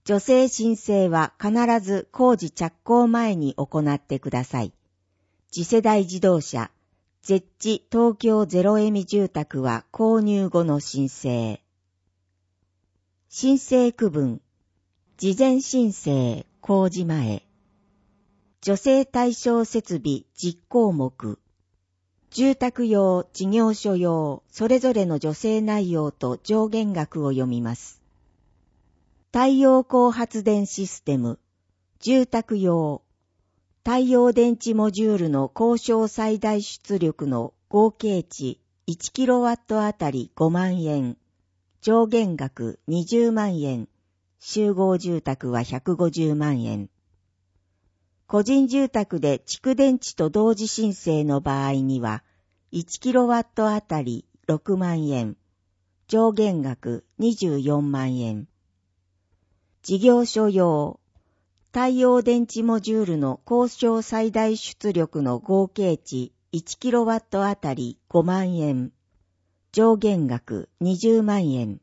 助成申請は必ず工事着工前に行ってください。次世代自動車、ゼッチ東京ゼロエミ住宅は購入後の申請。申請区分、事前申請、工事前。助成対象設備実項目。住宅用、事業所用、それぞれの助成内容と上限額を読みます。太陽光発電システム、住宅用、太陽電池モジュールの交渉最大出力の合計値 いちキロワット あたりごまんえん、上限額にじゅうまんえん、集合住宅はひゃくごじゅうまんえん。個人住宅で蓄電池と同時申請の場合には、いちキロワット あたりろくまんえん、上限額にじゅうよんまんえん。事業所用、太陽電池モジュールの交渉最大出力の合計値 いちキロワット あたりごまんえん、上限額にじゅうまんえん。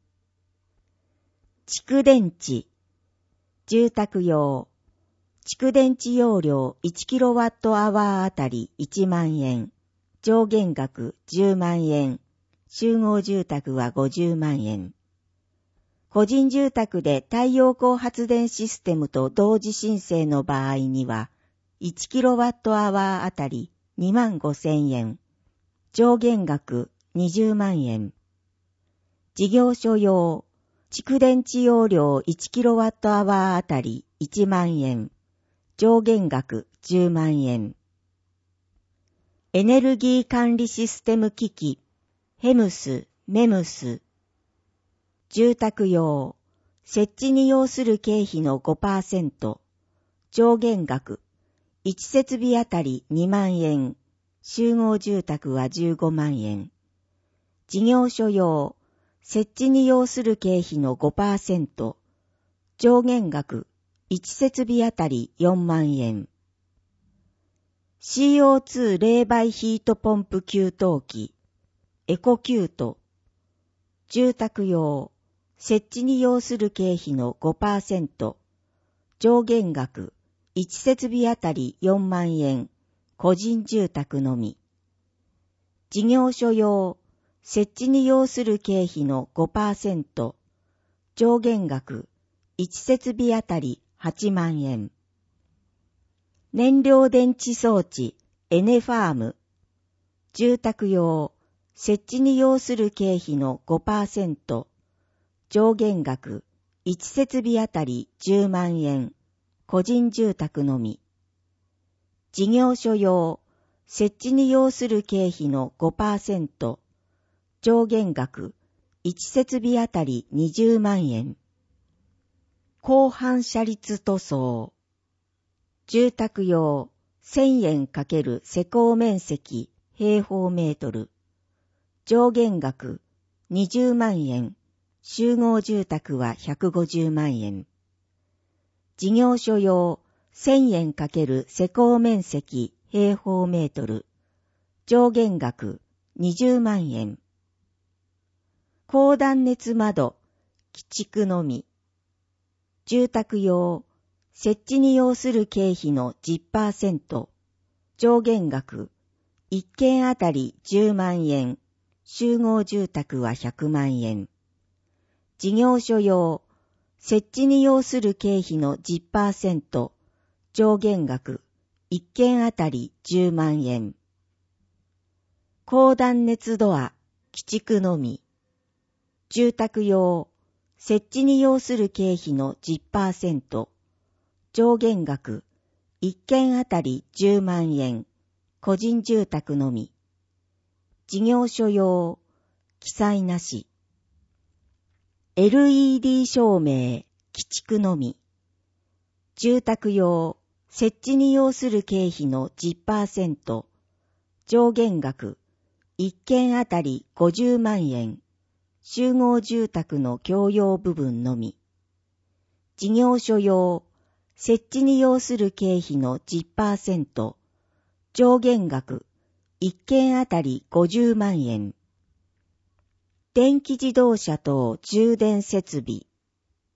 蓄電池、住宅用、蓄電池容量 いちキロワットアワー あたりいちまんえん、上限額じゅうまんえん、集合住宅はごじゅうまんえん。個人住宅で太陽光発電システムと同時申請の場合には、いちキロワットアワー あたりにまんごせんえん、上限額にじゅうまんえん。事業所用、蓄電池容量 いちキロワットアワー あたりいちまんえん、上限額じゅうまんえん。エネルギー管理システム機器、ヘムス、メムス。住宅用、設置に要する経費の ごパーセント、上限額、いち設備あたりにまんえん、集合住宅はじゅうごまんえん。事業所用、設置に要する経費の ごパーセント、上限額、いち設備あたりよんまんえん。シーオーツー 冷媒ヒートポンプ給湯器、エコキュート。住宅用、設置に要する経費の ごパーセント、上限額、いち設備あたりよんまんえん、個人住宅のみ。事業所用、設置に要する経費の ごパーセント、上限額、いち設備あたりはちまんえん。燃料電池装置、エネファーム。住宅用、設置に要する経費の ごパーセント、上限額、いち設備あたりじゅうまんえん、個人住宅のみ。事業所用、設置に要する経費の ごパーセント、上限額、いち設備あたりにじゅうまんえん。高反射率塗装。住宅用、せんえん×施工面積、平方メートル。上限額、にじゅうまんえん。集合住宅はひゃくごじゅうまんえん。事業所用、せんえん×施工面積、平方メートル。上限額、にじゅうまんえん。高断熱窓、基築のみ。住宅用、設置に要する経費の じゅっパーセント、上限額、いっけんあたりじゅうまんえん、集合住宅はひゃくまんえん。事業所用、設置に要する経費の じゅっパーセント、上限額、いっけんあたりじゅうまんえん。高断熱ドア、基築のみ。住宅用、設置に要する経費の じゅっパーセント、上限額、いっけんあたりじゅうまんえん、個人住宅のみ。事業所用、記載なし。エルイーディー 照明、基築のみ。住宅用、設置に要する経費の じゅっパーセント、上限額、いっけんあたりごじゅうまんえん、集合住宅の共用部分のみ。事業所用、設置に要する経費の じゅっパーセント、上限額、いっけんあたりごじゅうまんえん。電気自動車等充電設備。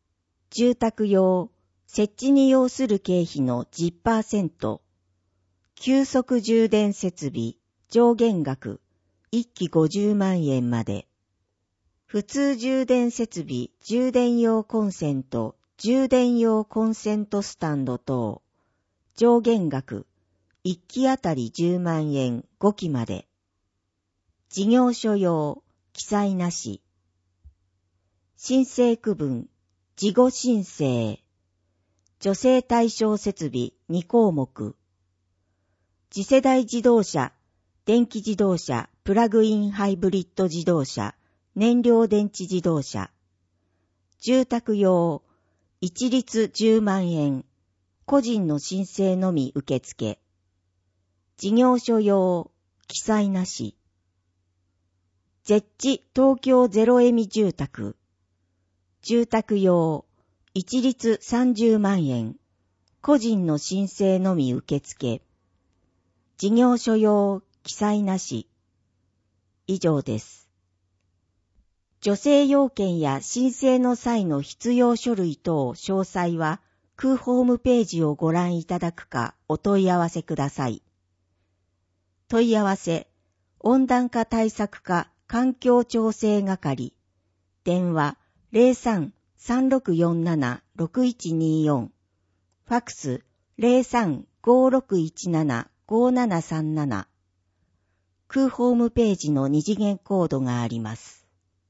住宅用、設置に要する経費の じゅっパーセント、急速充電設備、上限額、いっきごじゅうまんえんまで。普通充電設備、充電用コンセント、充電用コンセントスタンド等、上限額、いっきあたりじゅうまんえんごきまで。事業所用、記載なし。申請区分、事後申請。女性対象設備にこうもく。次世代自動車、電気自動車、プラグインハイブリッド自動車、燃料電池自動車。住宅用、一律じゅうまんえん。個人の申請のみ受付。事業所用、記載なし。絶地東京ゼロエミ住宅。住宅用、一律さんじゅうまんえん。個人の申請のみ受付。事業所用、記載なし。以上です。助成要件や申請の際の必要書類等詳細は、空ホームページをご覧いただくかお問い合わせください。問い合わせ、温暖化対策課環境調整係、電話 ゼロさん さんろくよんなな ろくいちによん、ファックス ゼロさん ごろくいちなな ごななさんなな、空ホームページの二次元コードがあります。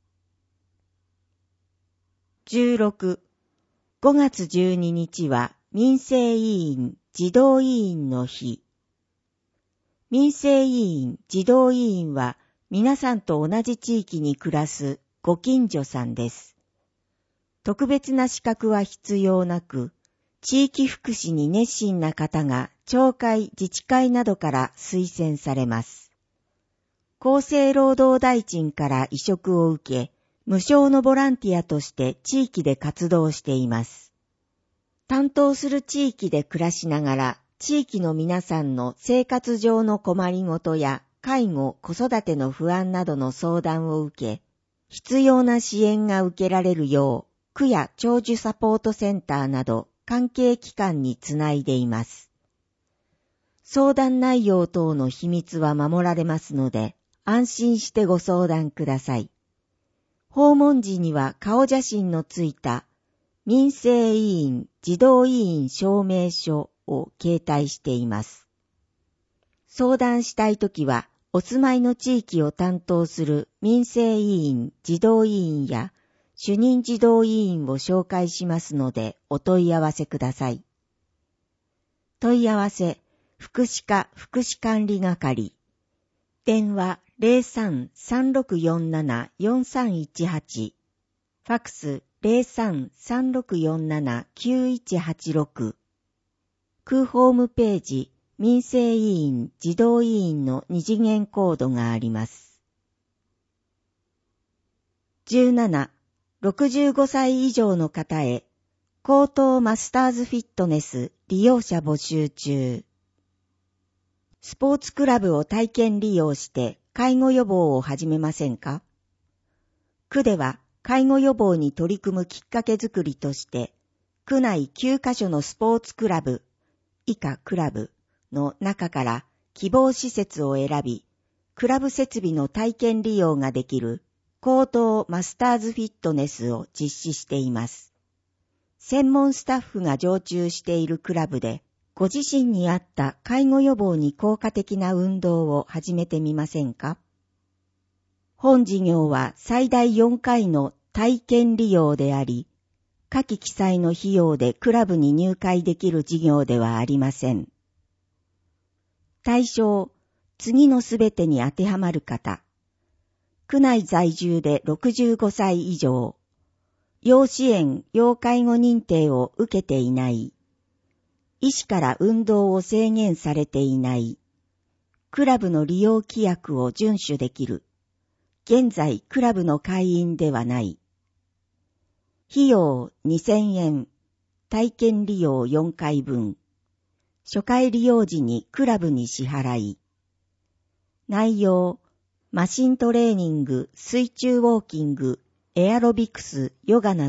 じゅうろく、ごがつじゅうににちは民生委員児童委員の日。民生委員児童委員は皆さんと同じ地域に暮らすご近所さんです。特別な資格は必要なく、地域福祉に熱心な方が町会、自治会などから推薦されます。厚生労働大臣から委嘱を受け、無償のボランティアとして地域で活動しています。担当する地域で暮らしながら、地域の皆さんの生活上の困りごとや介護、子育ての不安などの相談を受け、必要な支援が受けられるよう、区や長寿サポートセンターなど関係機関につないでいます。相談内容等の秘密は守られますので、安心してご相談ください。訪問時には顔写真のついた民生委員児童委員証明書を携帯しています。相談したいときは、お住まいの地域を担当する民生委員児童委員や主任児童委員を紹介しますのでお問い合わせください。問い合わせ、福祉課福祉管理係。電話 ゼロさん さんろくよんなな よんさんいちはち、ファックス ゼロさん さんろくよんなな きゅういちはちろく、空ホームページ民生委員児童委員の二次元コードがあります。じゅうなな、ろくじゅうごさい以上の方へ、高等マスターズフィットネス利用者募集中。スポーツクラブを体験利用して介護予防を始めませんか？区では介護予防に取り組むきっかけづくりとして、区内きゅうかしょのスポーツクラブ、以下クラブの中から希望施設を選び、クラブ設備の体験利用ができる高等マスターズフィットネスを実施しています。専門スタッフが常駐しているクラブで、ご自身に合った介護予防に効果的な運動を始めてみませんか？本事業は最大よんかいの体験利用であり、下記記載の費用でクラブに入会できる事業ではありません。対象、次のすべてに当てはまる方。区内在住でろくじゅうごさい以上。要支援・要介護認定を受けていない。医師から運動を制限されていない。クラブの利用規約を遵守できる。現在クラブの会員ではない。費用にせんえん。体験利用よんかいぶん。初回利用時にクラブに支払い。内容、マシントレーニング、水中ウォーキング、エアロビクス、ヨガなど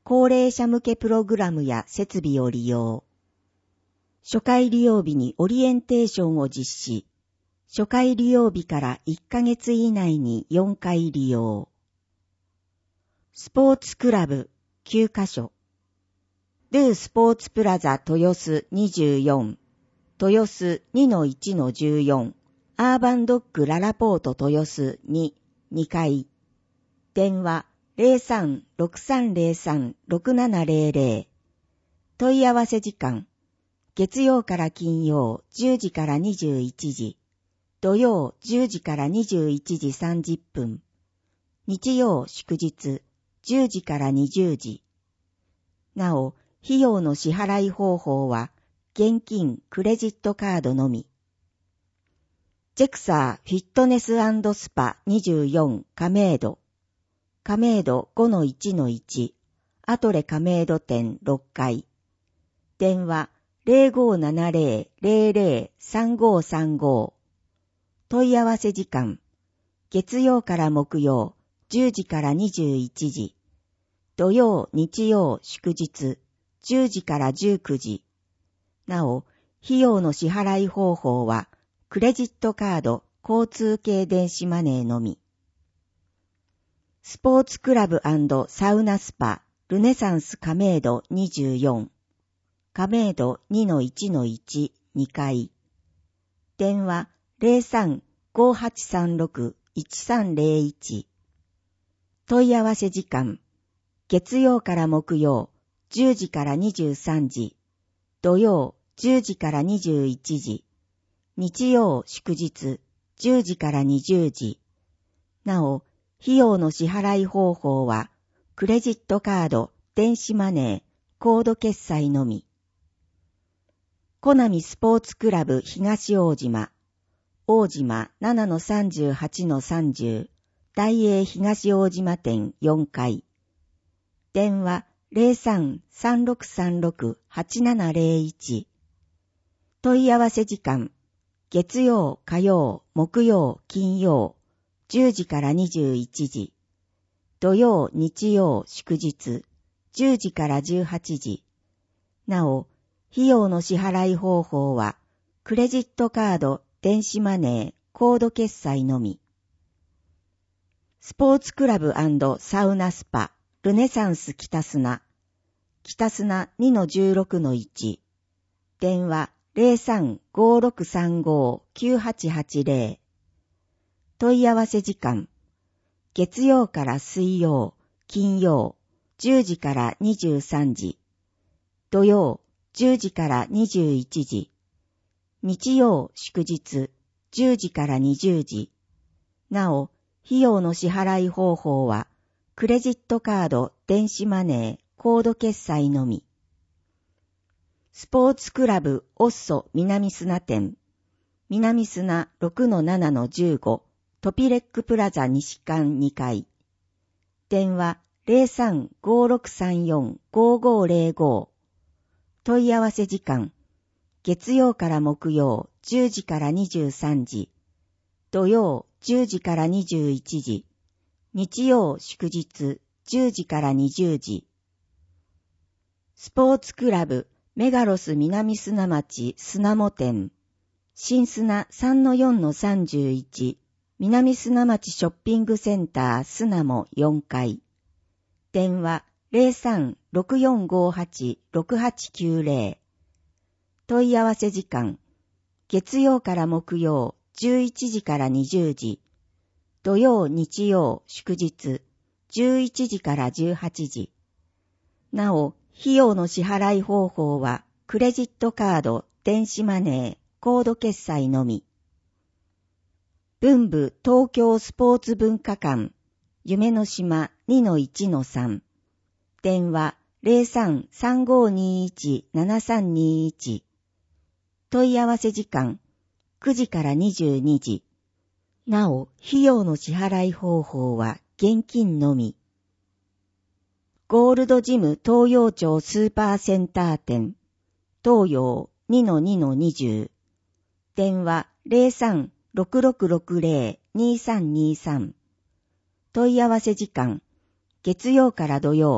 高齢者向けプログラムや設備を利用。初回利用日にオリエンテーションを実施。初回利用日からいっかげつ以内によんかい利用。スポーツクラブきゅうかしょ。ドゥスポーツプラザ豊洲にじゅうよん、豊洲 にのいちのじゅうよん、アーバンドッグララポート豊洲に、にかい。電話 ゼロさん ろくさんゼロさん ろくななゼロゼロ。問い合わせ時間。月曜から金曜じゅうじからにじゅういちじ。土曜じゅうじからにじゅういちじさんじゅっぷん。日曜祝日じゅうじからにじゅうじ。なお、費用の支払い方法は、現金、クレジットカードのみ。ジェクサーフィットネス&スパにじゅうよん亀戸。亀戸 ごのいちのいち。アトレ亀戸店ろっかい。電話 ゼロごななゼロ ゼロゼロ さんごさんご。問い合わせ時間。月曜から木曜じゅうじからにじゅういちじ。土曜、日曜、祝日じゅうじからじゅうくじ。なお、費用の支払い方法は、クレジットカード、交通系電子マネーのみ。スポーツクラブ&サウナスパ、ルネサンス亀戸にじゅうよん。亀戸 にのいちのいち、にかい。電話 ゼロさん ごはちさんろく いちさんゼロいち。問い合わせ時間。月曜から木曜じゅうじからにじゅうさんじ。土曜じゅうじからにじゅういちじ。日曜祝日じゅうじからにじゅうじ。なお、費用の支払い方法は、クレジットカード、電子マネー、コード決済のみ。コナミスポーツクラブ東大島、大島 ななのさんじゅうはちのさんじゅう、大英東大島店よんかい。電話 ゼロさん さんろくさんろく はちななゼロいち。問い合わせ時間。月曜、火曜、木曜、金曜、じゅうじからにじゅういちじ。土曜、日曜、祝日、じゅうじからじゅうはちじ。なお、費用の支払い方法は、クレジットカード、電子マネー、コード決済のみ。スポーツクラブ&サウナスパ、ルネサンス北砂、北砂 にのじゅうろくのいち。電話 ゼロさん ごろくさんご きゅうはちはちゼロ。問い合わせ時間。月曜から水曜、金曜、じゅうじからにじゅうさんじ。土曜、じゅうじからにじゅういちじ。日曜、祝日、じゅうじからにじゅうじ。なお、費用の支払い方法は、クレジットカード、電子マネー、コード決済のみ。スポーツクラブオッソ南砂店、南砂 ろくのななのじゅうご、トピレックプラザ西館にかい。電話 ゼロさん ごろくさんよん ごごゼロご。問い合わせ時間。月曜から木曜じゅうじからにじゅうさんじ。土曜じゅうじからにじゅういちじ。日曜祝日じゅうじからにじゅうじ。スポーツクラブメガロス南砂町砂も店、新砂 さんのよんのさんじゅういち、南砂町ショッピングセンター砂もよんかい。電話 ゼロさん ろくよんごはち ろくはちきゅうゼロ。問い合わせ時間。月曜から木曜じゅういちじからにじゅうじ。土曜、日曜、祝日、じゅういちじからじゅうはちじ。なお、費用の支払い方法は、クレジットカード、電子マネー、コード決済のみ。文部東京スポーツ文化館、夢の島 にのいちのさん。電話 ゼロさん さんごにいち ななさんにいち。問い合わせ時間、くじからにじゅうにじ。なお、費用の支払い方法は現金のみ。ゴールドジム東洋町スーパーセンター店、東洋 にのにのにじゅう。電話 ゼロさん ろくろくろくゼロ にさんにさん。問い合わせ時間、月曜から土曜、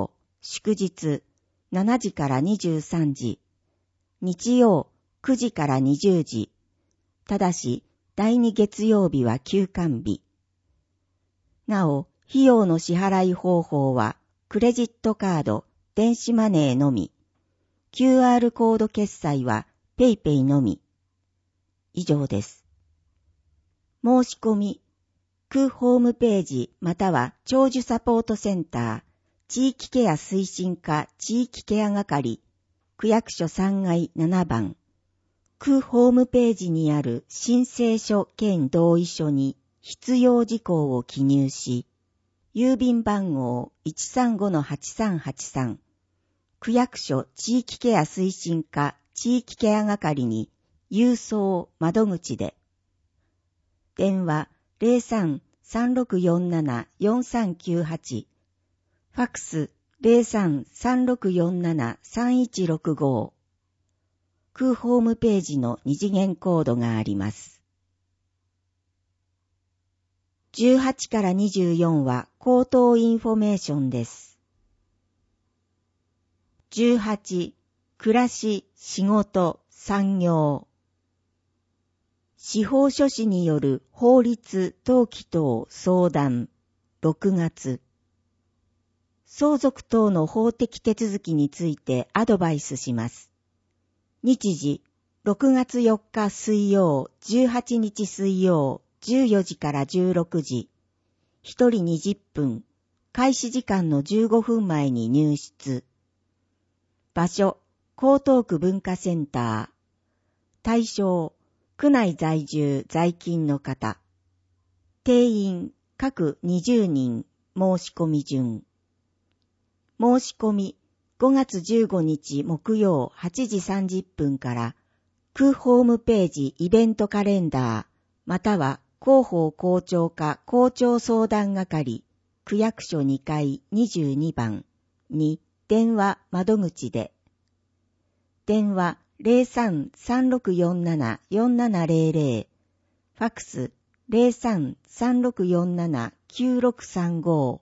祝日しちじからにじゅうさんじ、日曜くじからにじゅうじ、ただし第二月曜日は休館日。なお、費用の支払い方法はクレジットカード、電子マネーのみ。キューアール コード決済はペイペイのみ。以上です。申し込み、区ホームページまたは長寿サポートセンター、地域ケア推進課地域ケア係、区役所さんがいななばん。区ホームページにある申請書兼同意書に必要事項を記入し、郵便番号 いちさんごのはちさんはちさん、区役所地域ケア推進課地域ケア係に郵送窓口で。電話 ゼロさん さんろくよんなな よんさんきゅうはち、ファックス ゼロさん さんろくよんなな さんいちろくご。区ホームページの二次元コードがあります。じゅうはちからにじゅうよんは口頭インフォメーションです。じゅうはち、暮らし、仕事、産業。司法書士による法律、登記等相談、ろくがつ。相続等の法的手続きについてアドバイスします。日時、ろくがつよっか水曜、じゅうはちにち水曜、じゅうよじからじゅうろくじ。一人にじゅっぷん、開始時間のじゅうごふんまえに入室。場所、江東区文化センター。対象、区内在住在勤の方。定員、各にじゅうにん、申し込み順。申し込み、ごがつじゅうごにち木曜はちじさんじゅっぷんから、区ホームページイベントカレンダー、または広報校長課校長相談係、区役所にかいにじゅうにばんに電話窓口で。電話 ゼロさん さんろくよんなな よんななゼロゼロ、ファックス ゼロさん さんろくよんなな きゅうろくさんご。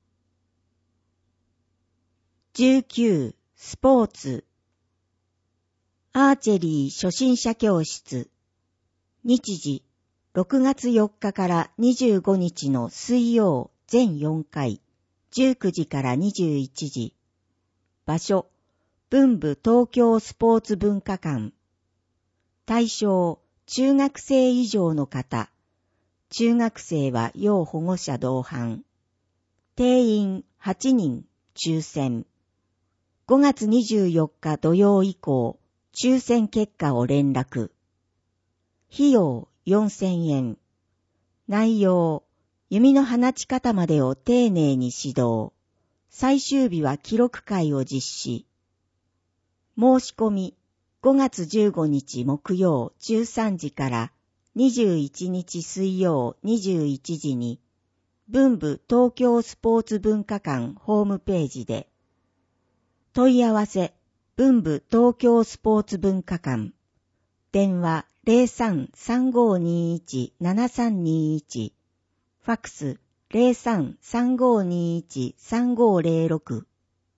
じゅうきゅう、スポーツ。アーチェリー初心者教室。日時、ろくがつよっかからにじゅうごにちの水曜全よんかい、じゅうくじからにじゅういちじ。場所、文部東京スポーツ文化館。対象、中学生以上の方。中学生は要保護者同伴。定員はちにん、抽選。ごがつにじゅうよっか土曜以降、抽選結果を連絡。費用よんせんえん。内容、弓の放ち方までを丁寧に指導。最終日は記録会を実施。申し込み、ごがつじゅうごにち木曜じゅうさんじからにじゅういちにち水曜にじゅういちじに、文部東京スポーツ文化館ホームページで。問い合わせ、文部東京スポーツ文化館。電話 ゼロさん さんごにいち ななさんにいち。ファックス ゼロさん さんごにいち さんごゼロろく。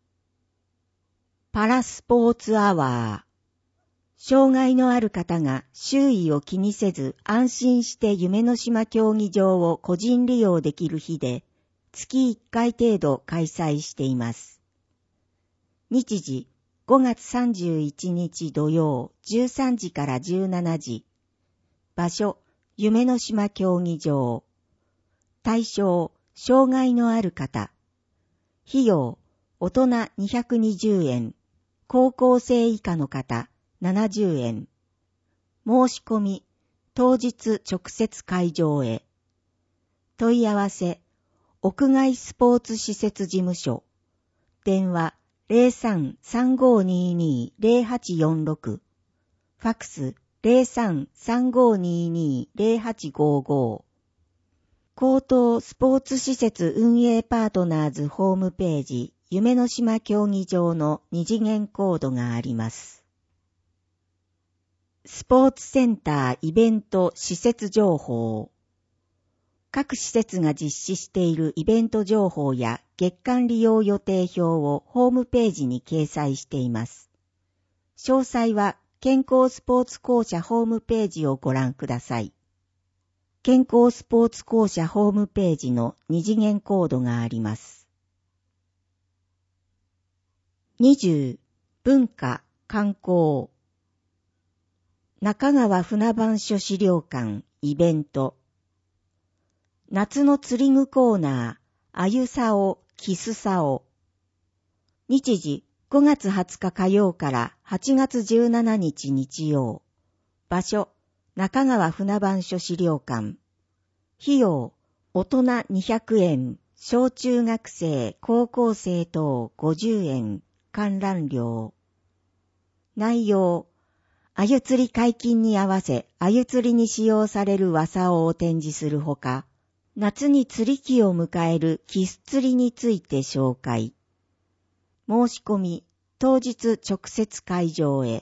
パラスポーツアワー。障害のある方が周囲を気にせず安心して夢の島競技場を個人利用できる日で、月いっかい程度開催しています。日時、ごがつさんじゅういちにち土曜じゅうさんじからじゅうしちじ。場所、夢の島競技場。対象、障害のある方。費用、大人にひゃくにじゅうえん。高校生以下の方、ななじゅうえん。申し込み、当日直接会場へ。問い合わせ、屋外スポーツ施設事務所。電話、ゼロさん さんごにに ゼロはちよんろく。ファックス ゼロさん さんごにに ゼロはちごご。高等スポーツ施設運営パートナーズホームページ、夢の島競技場の二次元コードがあります。スポーツセンターイベント施設情報。 各施設が実施しているイベント情報や月間利用予定表をホームページに掲載しています。詳細は健康スポーツ公社ホームページをご覧ください。健康スポーツ公社ホームページの二次元コードがあります。にじゅう文化観光中川船番所資料館イベント夏の釣り具コーナーあゆさおキスさお日時ごがつはつか火曜からはちがつじゅうしちにち日曜場所中川船番所資料館費用大人にひゃくえん小中学生高校生等ごじゅうえん観覧料内容あゆ釣り解禁に合わせあゆ釣りに使用されるわさおを展示するほか夏に釣り期を迎えるキス釣りについて紹介申し込み当日直接会場へ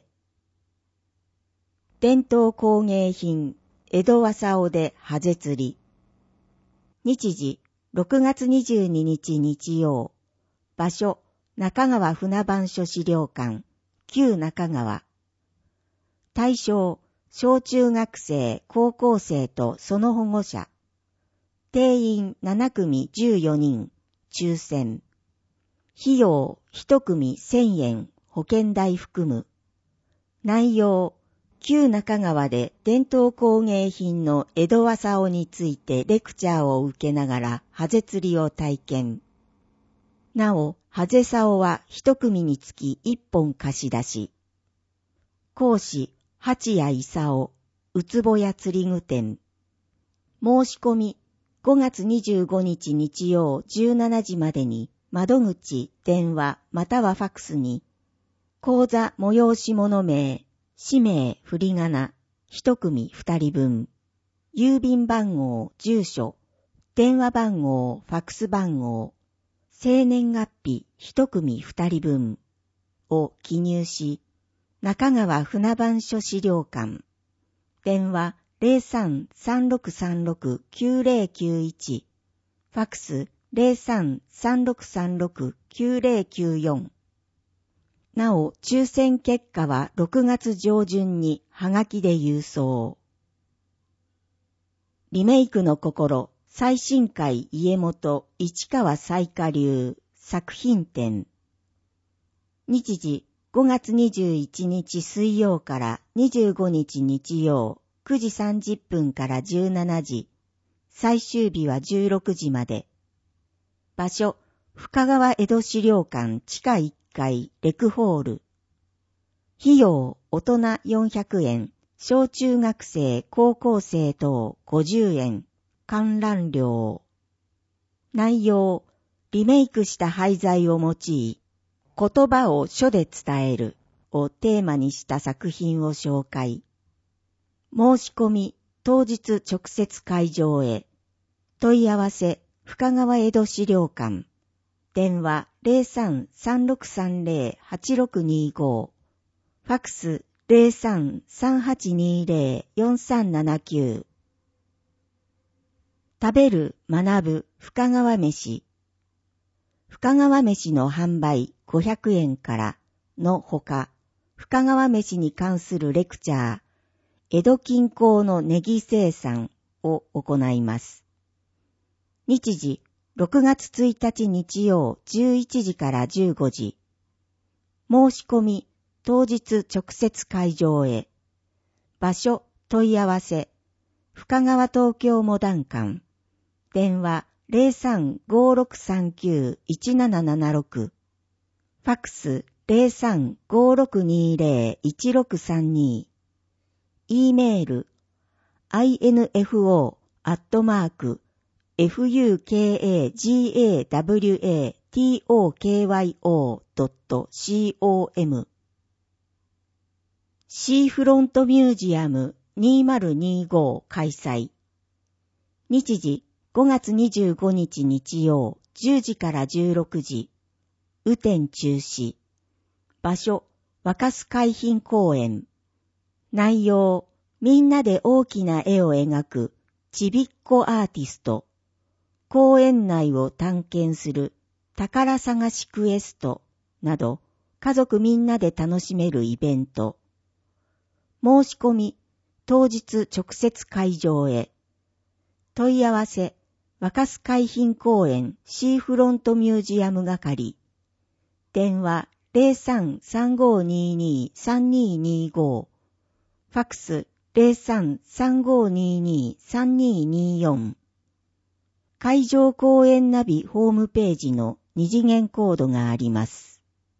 伝統工芸品江戸わさおでハゼ釣り日時ろくがつにじゅうににち日曜場所中川船番所資料館旧中川対象小中学生高校生とその保護者定員ななくみじゅうよにん抽選費用いちくみせんえん保険代含む内容旧中川で伝統工芸品の江戸わさおについてレクチャーを受けながらハゼ釣りを体験なおハゼさおは一組につき一本貸し出し講師八谷勲うつぼや釣り具店申し込みごがつにじゅうごにち日曜じゅうしちじまでに窓口電話またはファックスに講座催し物名氏名振り仮名一組二人分郵便番号住所電話番号ファックス番号生年月日一組二人分を記入し中川船番所資料館電話 ゼロさん さんろくさんろく きゅうゼロきゅういち ファックス ゼロさん さんろくさんろく きゅうゼロきゅうよんなお抽選結果はろくがつ上旬にはがきで郵送リメイクの心最新回家元市川彩花流作品展日時ごがつにじゅういちにち水曜からにじゅうごにち日曜くじさんじゅっぷんからじゅうしちじ最終日はじゅうろくじまで場所深川江戸資料館地下いっかいレクホール費用大人よんひゃくえん小中学生高校生等ごじゅうえん観覧料内容リメイクした廃材を用い言葉を書で伝えるをテーマにした作品を紹介申し込み当日直接会場へ問い合わせ深川江戸資料館電話 ゼロさん さんろくさんゼロ はちろくにご ファックス ゼロさん さんはちにゼロ よんさんななきゅう食べる学ぶ深川飯深川飯の販売ごひゃくえんからのほか深川飯に関するレクチャー江戸近郊のネギ生産を行います日時ろくがつついたち日曜じゅういちじからじゅうごじ申し込み当日直接会場へ場所問い合わせ深川東京モダン館電話 ゼロさん ごろくさんきゅう いちななななろく ファックス ゼロさん ごろくにゼロ いちろくさんに E メール アイエヌエフオー アットマーク フカガワトキョドットコム シーフロントミュージアムにせんにじゅうご開催日時ごがつにじゅうごにち日曜じゅうじからじゅうろくじ雨天中止場所若洲海浜公園内容みんなで大きな絵を描くちびっこアーティスト公園内を探検する宝探しクエストなど、家族みんなで楽しめるイベント。申し込み、当日直接会場へ。問い合わせ、若洲海浜公園シーフロントミュージアム係。電話 ゼロさん さんごにーにー さんにーにーご。ファックス ゼロさん さんごにーにー さんにーにーよん。会場公園ナビホームページの二次元コードがあります。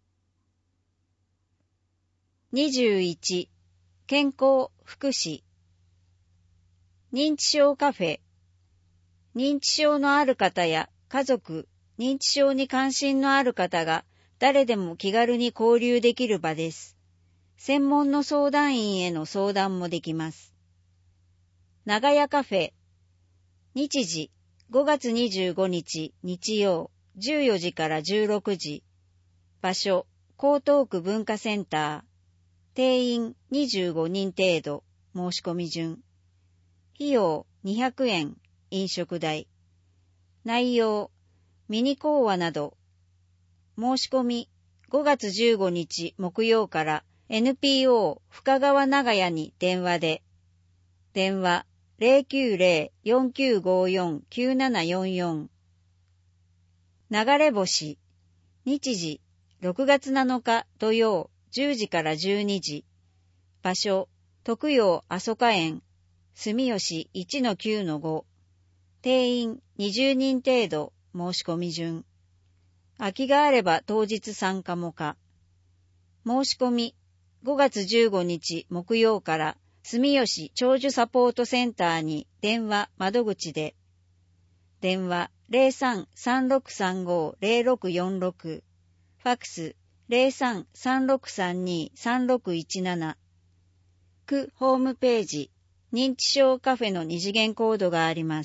にじゅういち、健康福祉。認知症カフェ。認知症のある方や家族、認知症に関心のある方が誰でも気軽に交流できる場です。専門の相談員への相談もできます。長屋カフェ。日時、ごがつにじゅうごにち日曜、じゅうよじからじゅうろくじ。場所、江東区文化センター。定員にじゅうごにん程度、申し込み順。費用にひゃくえん、飲食代。内容、ミニ講話など。申し込み、ごがつじゅうごにち木曜から エヌピーオー 深川長屋に電話で。電話 ゼロきゅうゼロ よんきゅうごよん きゅうななよんよん。流れ星。日時、ろくがつなのか土曜、じゅうじからじゅうにじ。場所、徳陽阿蘇花園、住吉 いちのきゅうのご。定員にじゅうにん程度、申し込み順。空きがあれば当日参加も可。申し込み、ごがつじゅうごにち木曜から住吉長寿サポートセンターに電話窓口で。電話 ゼロさん さんろくさんご ゼロろくよんろく。ファックスゼロさん さんろくさんに さんろくいちなな。区ホームページ、認知症カフェの二次元コードがあります。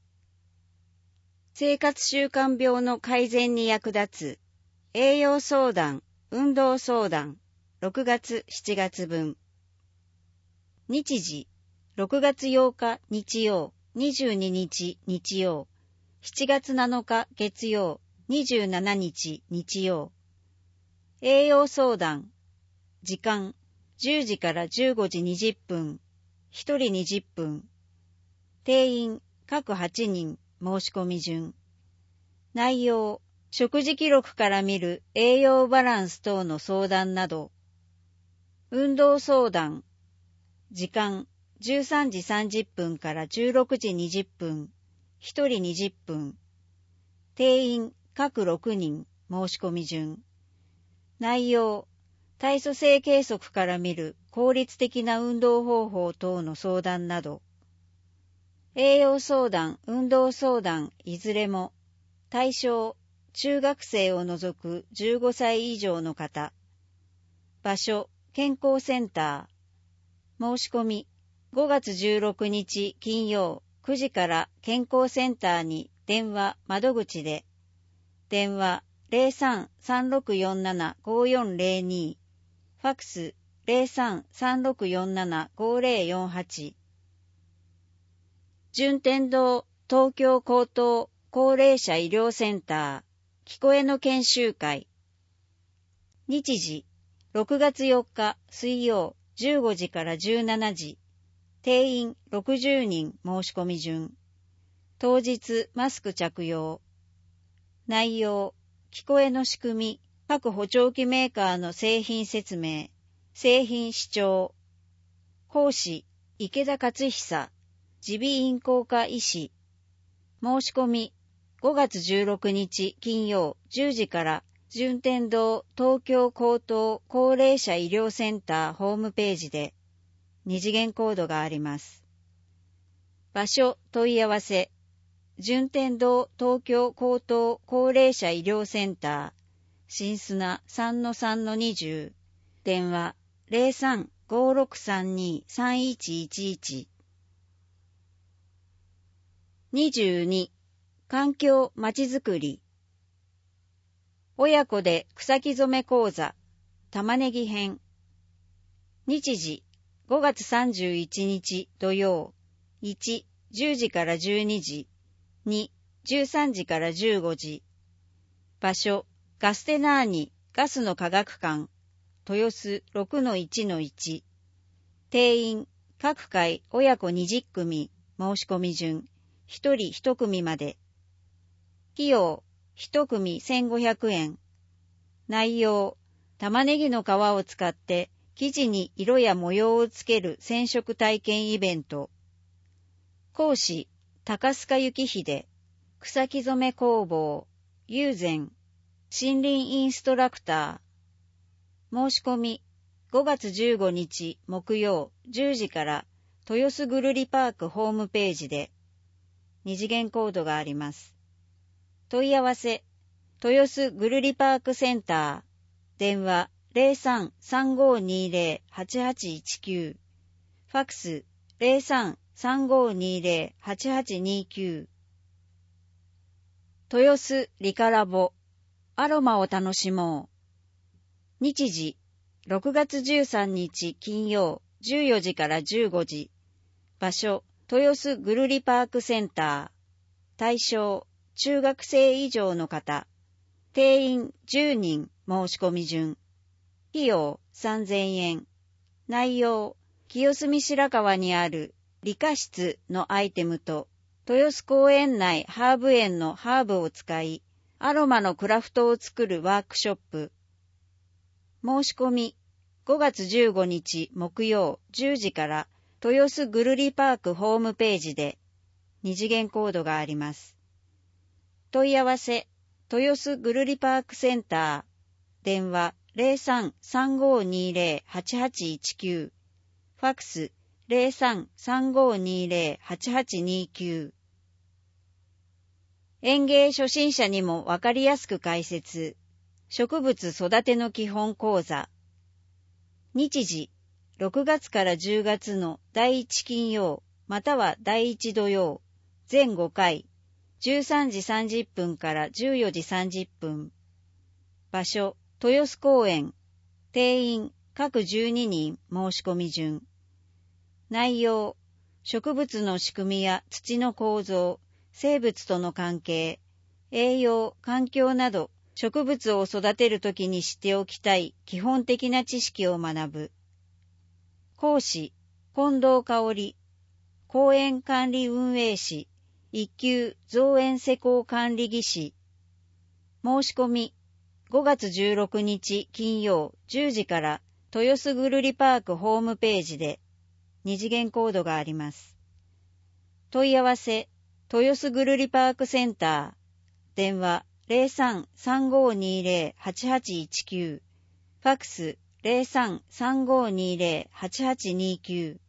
生活習慣病の改善に役立つ栄養相談、運動相談、ろくがつしちがつ分。日時、ろくがつようか日曜、にじゅうににち日曜、しちがつなのか月曜、にじゅうしちにち日曜。栄養相談。時間、じゅうじからじゅうごじにじゅっぷん、ひとりにじゅっぷん。定員、各はちにん、申し込み順。内容、食事記録から見る栄養バランス等の相談など。運動相談。時間、じゅうさんじさんじゅっぷんからじゅうろくじにじゅっぷん、ひとりにじゅっぷん。定員、各ろくにん、申し込み順。内容、体組成計測から見る効率的な運動方法等の相談など。栄養相談、運動相談、いずれも、対象、中学生を除くじゅうごさい以上の方。場所、健康センター。申し込み、ごがつじゅうろくにち金曜くじから健康センターに電話窓口で。電話ゼロさん さんろくよんなな ごよんゼロに。ファックスゼロさん さんろくよんなな ごゼロよんはち。順天堂東京高等高齢者医療センター聞こえの研修会。日時ろくがつよっか水曜じゅうごじからじゅうしちじ。定員ろくじゅうにん申し込み順。当日マスク着用。内容、聞こえの仕組み、各補聴器メーカーの製品説明、製品視聴。講師、池田勝久、耳鼻咽喉科医師。申し込み、ごがつじゅうろくにち金曜じゅうじから順天堂東京高等高齢者医療センターホームページで二次元コードがあります。場所問い合わせ、順天堂東京高等高齢者医療センター新砂 さんのさんのにじゅう。電話ゼロさん ごろくさんに さんいちいちいち。にじゅうに、環境まちづくり。親子で草木染め講座、玉ねぎ編。日時、ごがつさんじゅういちにち土曜、いち、じゅうじからじゅうにじ、に、 じゅうさんじからじゅうごじ。場所、ガステナーニガスの科学館、豊洲 ろくのいちのいち。定員、各回親子にじゅっくみ、申し込み順、ひとりいち組まで。費用、いち組せんごひゃくえん。内容、玉ねぎの皮を使って生地に色や模様をつける染色体験イベント。講師、高須賀幸秀、草木染め工房、友禅、森林インストラクター。申し込み、ごがつじゅうごにち木曜じゅうじから豊洲ぐるりパークホームページで。二次元コードがあります。問い合わせ、豊洲ぐるりパークセンター、電話 ゼロさん さんごにゼロ はちはちいちきゅう、ファックス ゼロさん さんごにゼロ はちはちにきゅう。豊洲リカラボ、アロマを楽しもう。日時、ろくがつじゅうさんにち金曜じゅうよじからじゅうごじ。場所、豊洲ぐるりパークセンター。対象、中学生以上の方。定員じゅうにん、申し込み順。費用さんぜんえん。内容、清澄白河にある理科室のアイテムと、豊洲公園内ハーブ園のハーブを使い、アロマのクラフトを作るワークショップ。申し込み、ごがつじゅうごにち木曜じゅうじから豊洲ぐるりパークホームページで。二次元コードがあります。問い合わせ、豊洲ぐるりパークセンター、電話 ゼロさん さんごにゼロ はちはちいちきゅう、ファックス ゼロさん さんごにゼロ はちはちにきゅう。園芸初心者にもわかりやすく解説、植物育ての基本講座。日時、ろくがつからじゅうがつのだいいち金曜、またはだいいち土曜、全ごかい、じゅうさんじさんじゅっぷんからじゅうよじさんじゅっぷん。場所、豊洲公園。定員、各じゅうににん、申し込み順。内容、植物の仕組みや土の構造、生物との関係、栄養、環境など、植物を育てるときに知っておきたい基本的な知識を学ぶ。講師、近藤香織、公園管理運営士、一級造園施工管理技師。申し込み、ごがつじゅうろくにち金曜じゅうじから豊洲ぐるりパークホームページで。二次元コードがあります。問い合わせ、豊洲ぐるりパークセンター、電話ゼロさん さんごにゼロ はちはちいちきゅう、ファックスゼロさん さんごにゼロ はちはちにきゅう。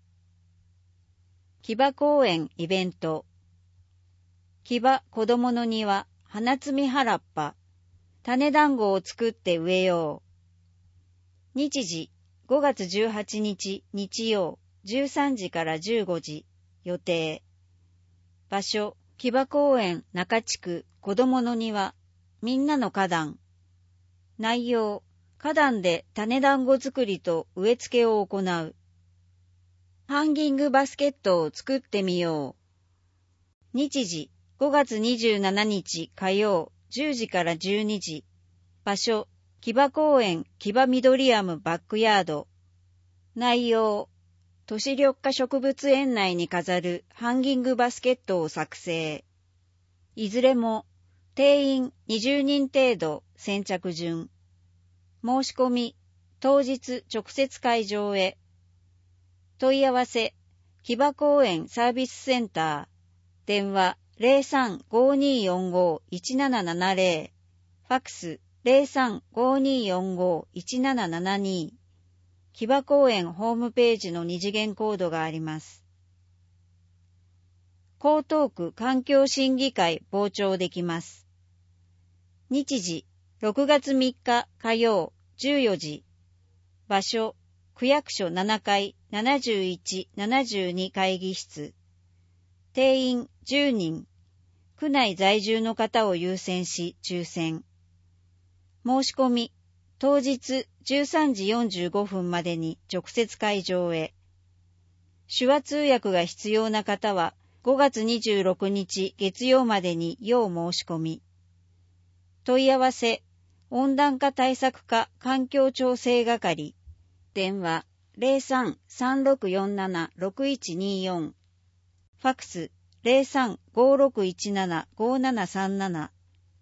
木場公園イベント。木場子どもの庭花摘み原っぱ、種団子を作って植えよう。日時、ごがつじゅうはちにち日曜、じゅうさんじからじゅうごじ、予定。場所、木場公園中地区子どもの庭、みんなの花壇。内容、花壇で種団子作りと植え付けを行う。ハンギングバスケットを作ってみよう。日時、ごがつにじゅうしちにち火曜、じゅうじからじゅうにじ。場所、木場公園木場ミドリアムバックヤード。内容、都市緑化植物園内に飾るハンギングバスケットを作成。いずれも、定員にじゅうにん程度先着順。申し込み、当日直接会場へ。問い合わせ、木場公園サービスセンター、電話ゼロさん ごにーよんご いちななななゼロ、ファックスゼロさん ごにーよんご いちななななに。木場公園ホームページの二次元コードがあります。江東区環境審議会傍聴できます。日時、ろくがつみっか火曜じゅうよじ。場所、区役所ななかいななじゅういち、ななじゅうに会議室。定員じゅうにん。区内在住の方を優先し抽選。申し込み、当日じゅうさんじよんじゅうごふんまでに直接会場へ。手話通訳が必要な方はごがつにじゅうろくにち月曜までに要申し込み。問い合わせ、温暖化対策課環境調整係、電話 ゼロさん さんろくよんなな ろくいちによん、ファックス ゼロさん ごろくいちなな ごななさんなな。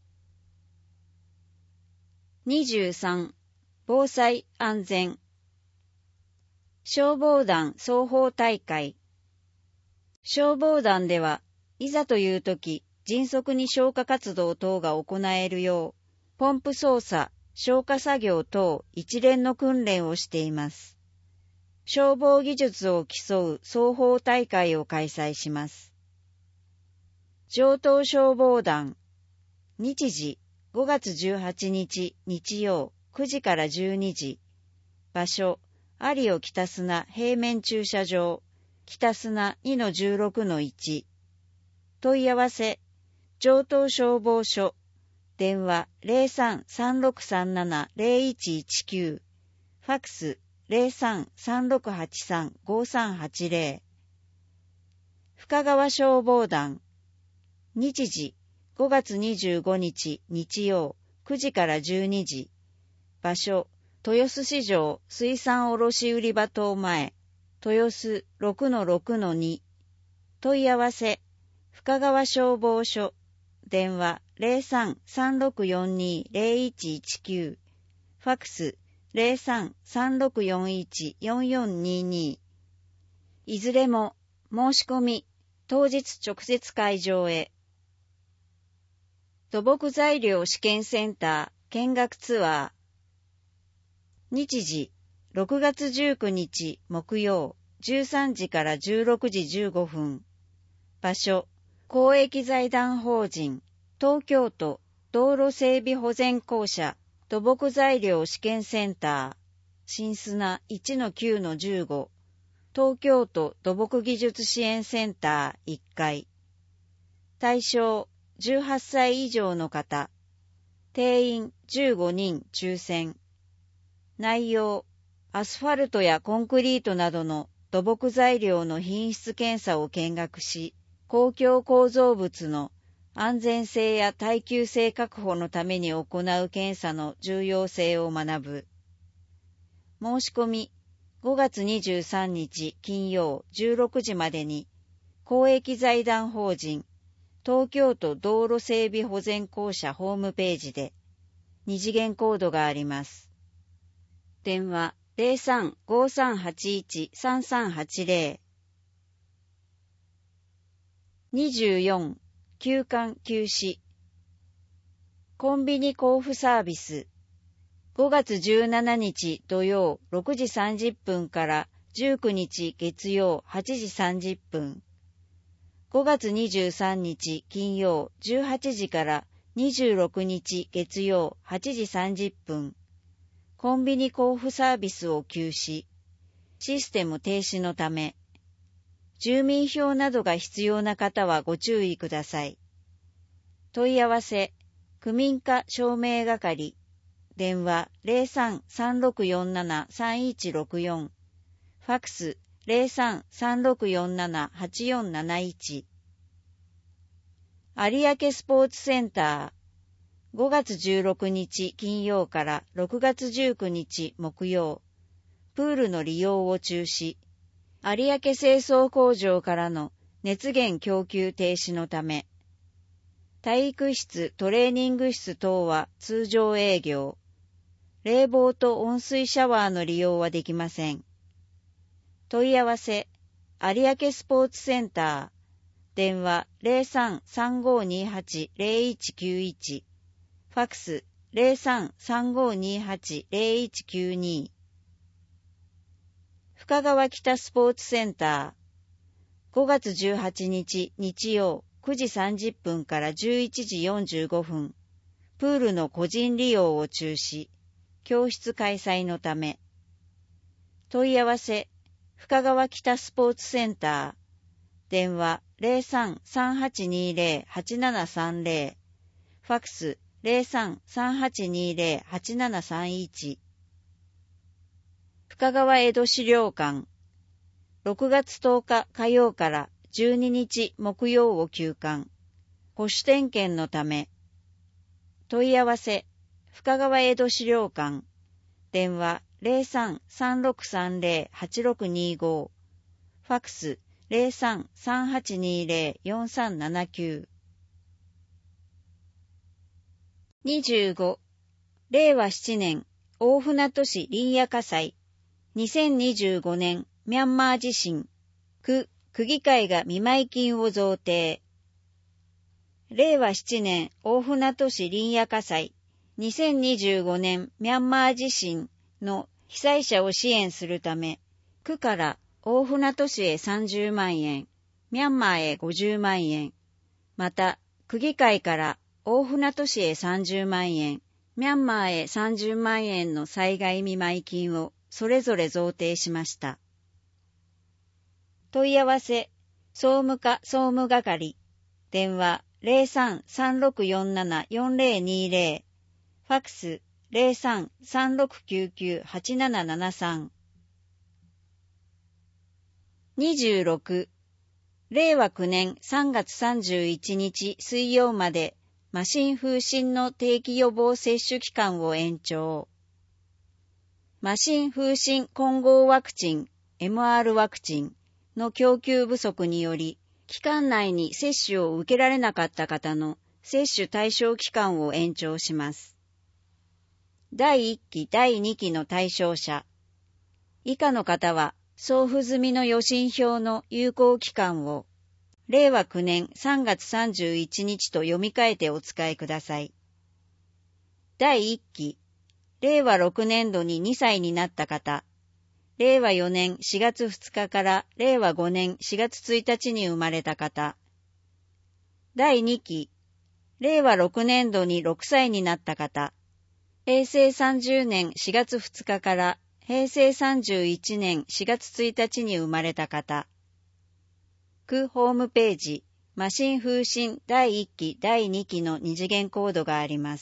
にじゅうさん、防災安全。消防団双方大会。消防団では、いざというとき、迅速に消火活動等が行えるよう、ポンプ操作、消火作業等一連の訓練をしています。消防技術を競う双方大会を開催します。城東消防団。日時、ごがつじゅうはちにち日曜くじからじゅうにじ。場所、有尾北砂平面駐車場、北砂 にのじゅうろくのいち。問い合わせ、城東消防署、電話 ゼロさん さんろくさんなな ゼロいちいちきゅう、ファックス ゼロさん さんろくはちさん ごさんはちゼロ。深川消防団。日時、ごがつにじゅうごにち日曜くじからじゅうにじ。場所、豊洲市場水産卸売場等前、豊洲 ろくのろくのに。問い合わせ、深川消防署、電話 ゼロさん さんろくよんに ゼロいちいちきゅう、ファックス ゼロさん さんろくよんいち よんよんにに。いずれも申し込み、当日直接会場へ。土木材料試験センター見学ツアー。日時、ろくがつじゅうくにち木曜じゅうさんじからじゅうろくじじゅうごふん。場所、公益財団法人、東京都道路整備保全公社土木材料試験センター、新砂 いちのきゅうのじゅうご、東京都土木技術支援センターいっかい。対象、じゅうはっさい以上の方。定員じゅうごにん抽選。内容、アスファルトやコンクリートなどの土木材料の品質検査を見学し、公共構造物の安全性や耐久性確保のために行う検査の重要性を学ぶ。申し込み、ごがつにじゅうさんにち金曜じゅうろくじまでに、公益財団法人、東京都道路整備保全公社ホームページで、二次元コードがあります。電話 ゼロさん ごさんはちいち さんさんはちゼロ。にじゅうよん、休館休止。コンビニ交付サービス。ごがつじゅうしちにち土曜ろくじさんじゅっぷんからじゅうくにち月曜はちじさんじゅっぷん。ごがつにじゅうさんにち金曜じゅうはちじからにじゅうろくにち月曜はちじさんじゅっぷん。コンビニ交付サービスを休止。システム停止のため。住民票などが必要な方はご注意ください。問い合わせ、区民課証明係。電話 ゼロさん さんろくよんなな さんいちろくよん。ファックス ゼロさん さんろくよんなな はちよんなないち。有明スポーツセンター。ごがつじゅうろくにち金曜からろくがつじゅうくにち木曜。プールの利用を中止。有明清掃工場からの熱源供給停止のため。体育室、トレーニング室等は通常営業。冷房と温水シャワーの利用はできません。問い合わせ、有明スポーツセンター。電話 ゼロさん さんごにはち ゼロいちきゅういち。ファックス ゼロさん さんごにはち ゼロいちきゅうに。深川北スポーツセンター。ごがつじゅうはちにち日曜くじさんじゅっぷんからじゅういちじよんじゅうごふん。プールの個人利用を中止。教室開催のため。問い合わせ、深川北スポーツセンター。電話 ゼロさん さんはちにゼロ はちななさんゼロ。ファックスゼロさん さんはちにゼロ はちななさんいち。深川江戸資料館。ろくがつとおか火曜からじゅうににち木曜を休館。保守点検のため。問い合わせ、深川江戸資料館。電話 ゼロさん さんろくさんゼロ はちろくにご。ファックス ゼロさん さんはちにゼロ よんさんななきゅう。にじゅうご、れいわななねん大船渡市林野火災。にせんにじゅうごねんミャンマー地震。区、区議会が見舞金を贈呈。れいわななねん大船渡市林野火災。にせんにじゅうごねんミャンマー地震の被災者を支援するため、区から大船渡市へさんじゅうまんえん、ミャンマーへごじゅうまんえん、また、区議会から大船渡市へさんじゅうまんえん、ミャンマーへさんじゅうまんえんの災害見舞金をそれぞれ贈呈しました。問い合わせ、総務課総務係、電話 ゼロさん さんろくよんなな よんゼロにゼロ、ファックス ゼロさん さんろくきゅうきゅう はちななななさん。にじゅうろく、れいわきゅうねんさんがつさんじゅういちにち水曜まで麻疹風疹の定期予防接種期間を延長。麻疹風疹混合ワクチン エムアール ワクチンの供給不足により、期間内に接種を受けられなかった方の接種対象期間を延長します。だいいっき、だいにきの対象者。以下の方は、送付済みの予診票の有効期間を、れいわきゅうねんさんがつさんじゅういちにちと読み替えてお使いください。だいいっき、れいわろくねんどににさいになった方、れいわよねんしがつふつかかられいわごねんしがつついたちに生まれた方。だいにき、れいわろくねんどにろくさいになった方。へいせいさんじゅうねんしがつふつかからへいせいさんじゅういちねんしがつついたちに生まれた方。区ホームページ、麻疹風疹だいいっき、だいにきの二次元コードがあります。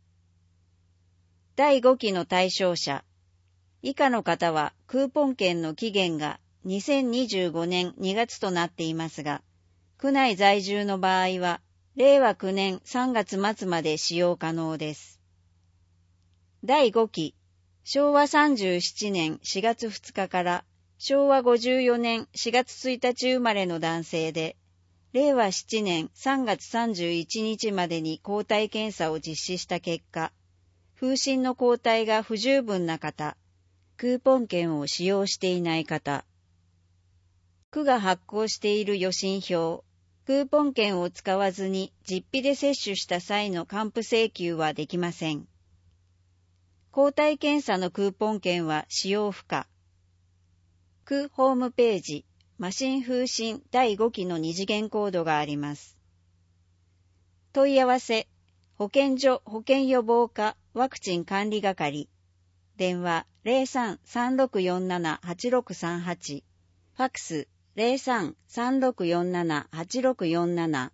だいごきの対象者。以下の方はクーポン券の期限がにせんにじゅうごねんにがつとなっていますが、区内在住の場合は、れいわきゅうねんさんがつまつまで使用可能です。だいごき、しょうわさんじゅうななねんしがつふつかからしょうわごじゅうよねんしがつついたち生まれの男性で、れいわななねんさんがつさんじゅういちにちまでに抗体検査を実施した結果、風疹の抗体が不十分な方、クーポン券を使用していない方、区が発行している予診票、クーポン券を使わずに実費で接種した際の還付請求はできません。抗体検査のクーポン券は使用不可。区ホームページ、麻疹風疹だいごきの二次元コードがあります。問い合わせ、保健所保健予防課ワクチン管理係、電話 ゼロさん さんろくよんなな はちろくさんはち、ファックス ゼロさん さんろくよんなな はちろくよんなな。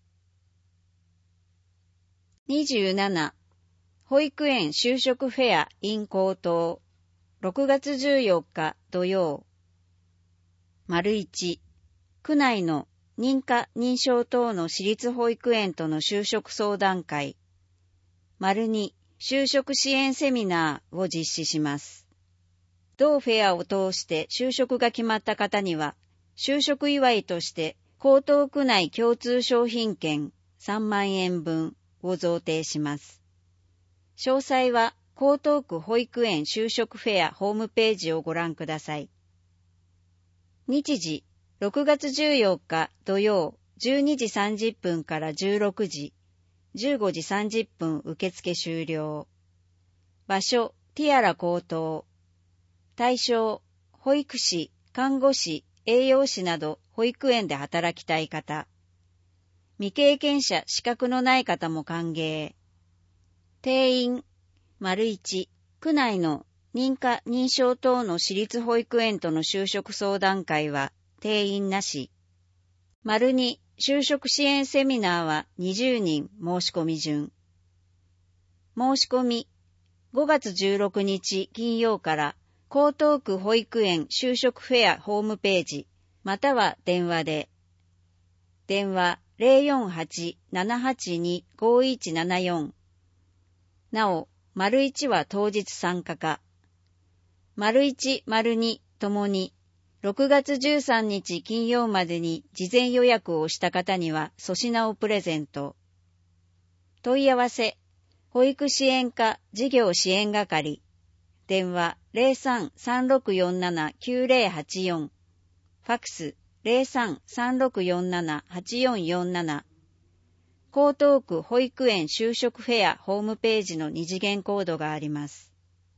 にじゅうなな、保育園就職フェア in 高等、ろくがつじゅうよっか土曜。丸いち、区内の認可認証等の私立保育園との就職相談会。丸に、就職支援セミナーを実施します。同フェアを通して就職が決まった方には、就職祝いとして江東区内共通商品券さんまんえんぶんを贈呈します。詳細は江東区保育園就職フェアホームページをご覧ください。日時、ろくがつじゅうよっか土曜じゅうにじさんじゅっぷんからじゅうろくじ、じゅうごじさんじゅっぷん受付終了。場所、ティアラ高等。対象、保育士、看護師、栄養士など保育園で働きたい方。未経験者、資格のない方も歓迎。定員、丸一、区内の認可認証等の私立保育園との就職相談会は定員なし。丸二、就職支援セミナーはにじゅうにん申し込み順。申し込み、ごがつじゅうろくにち金曜から江東区保育園就職フェアホームページ、または電話で電話 ゼロよんはち ななはちに ごいちななよん。なお、丸いちは当日参加か。丸いち、丸にともに、ろくがつじゅうさんにち金曜までに事前予約をした方には粗品をプレゼント。問い合わせ、保育支援課事業支援係。電話 ゼロさん さんろくよんなな きゅうゼロはちよん。ファックス ゼロさん さんろくよんなな はちよんよんなな。江東区保育園就職フェアホームページの二次元コードがあります。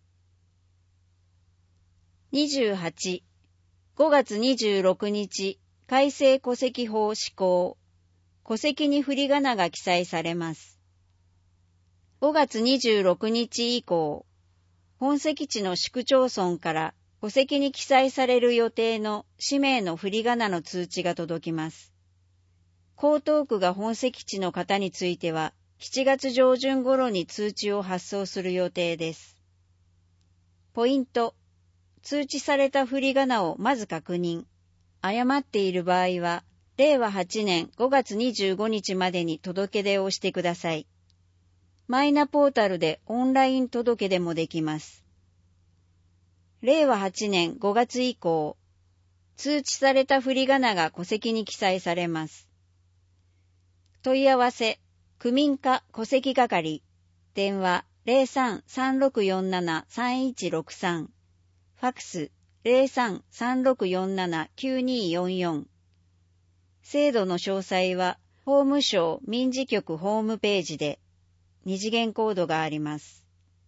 にじゅうはち、ごがつにじゅうろくにち、改正戸籍法施行。戸籍に振り仮名が記載されます。ごがつにじゅうろくにち以降、本籍地の市区町村から戸籍に記載される予定の氏名の振り仮名の通知が届きます。江東区が本籍地の方については、しちがつじょうじゅん頃に通知を発送する予定です。ポイント。通知された振り仮名をまず確認。誤っている場合は、れいわはちねんごがつにじゅうごにちまでに届け出をしてください。マイナポータルでオンライン届け出もできます。れいわはちねんごがつ以降、通知された振り仮名が戸籍に記載されます。問い合わせ、区民課戸籍係、電話 ゼロさん さんろくよんなな さんいちろくさん、ファックス ゼロさん さんろくよんなな きゅうによんよん。制度の詳細は法務省民事局ホームページで二次元コードがあります。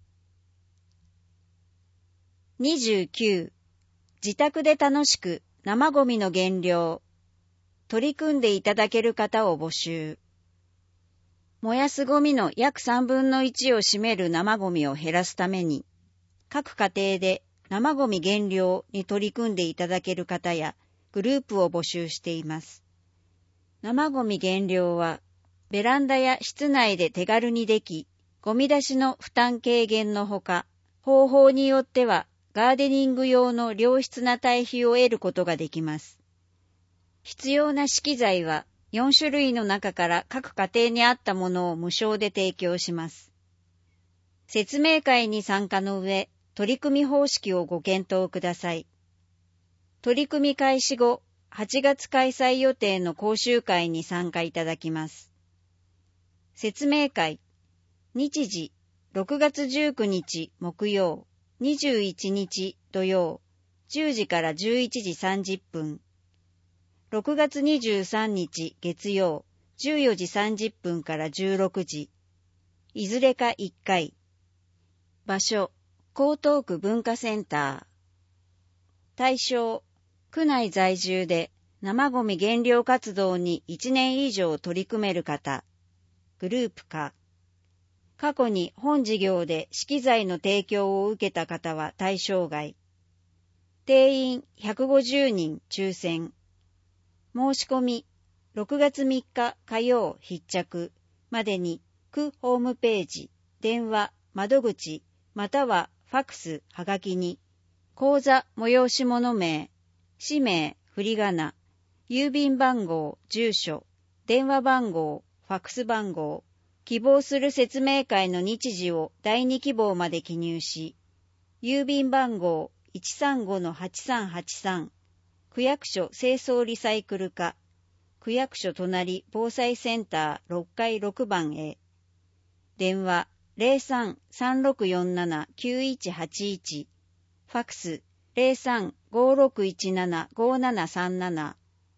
にじゅうきゅう、自宅で楽しく生ゴミの減量。取り組んでいただける方を募集。燃やすゴミの約さんぶんのいちを占める生ゴミを減らすために、各家庭で生ゴミ減量に取り組んでいただける方やグループを募集しています。生ゴミ減量は、ベランダや室内で手軽にでき、ゴミ出しの負担軽減のほか、方法によってはガーデニング用の良質な堆肥を得ることができます。必要な資機材はよんしゅるいの中から各家庭に合ったものを無償で提供します。説明会に参加の上、取り組み方式をご検討ください。取り組み開始後、はちがつ開催予定の講習会に参加いただきます。説明会、日時、ろくがつじゅうくにち木曜、にじゅういちにち土曜、じゅうじからじゅういちじさんじゅっぷん。ろくがつにじゅうさんにち月曜、じゅうよじさんじゅっぷんからじゅうろくじ。いずれかいっかい。場所、江東区文化センター。対象、区内在住で生ゴミ減量活動にいちねん以上取り組める方。グループ化。過去に本事業で資機材の提供を受けた方は対象外。定員ひゃくごじゅうにん抽選。申し込みろくがつみっか火曜必着までに区ホームページ、電話、窓口、またはファックス、はがきに、口座、催し物名、氏名、振り仮名、郵便番号、住所、電話番号、ファックス番号、希望する説明会の日時をだいに希望まで記入し、郵便番号 いちさんごのはちさんはちさん、区役所清掃リサイクル課、区役所隣防災センターろっかいろくばんへ。電話 ゼロさん さんろくよんなな きゅういちはちいち、ファックス ゼロさん ごろくいちなな ごななさんなな。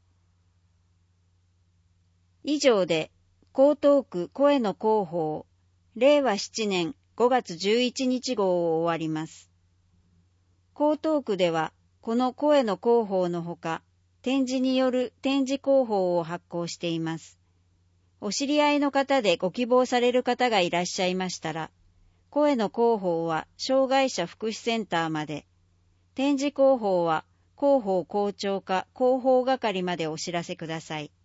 以上で、江東区声の広報、れいわななねんごがつじゅういちにち号を終わります。江東区では、この声の広報のほか、展示による展示広報を発行しています。お知り合いの方でご希望される方がいらっしゃいましたら、声の広報は障害者福祉センターまで、展示広報は広報校長課広報係までお知らせください。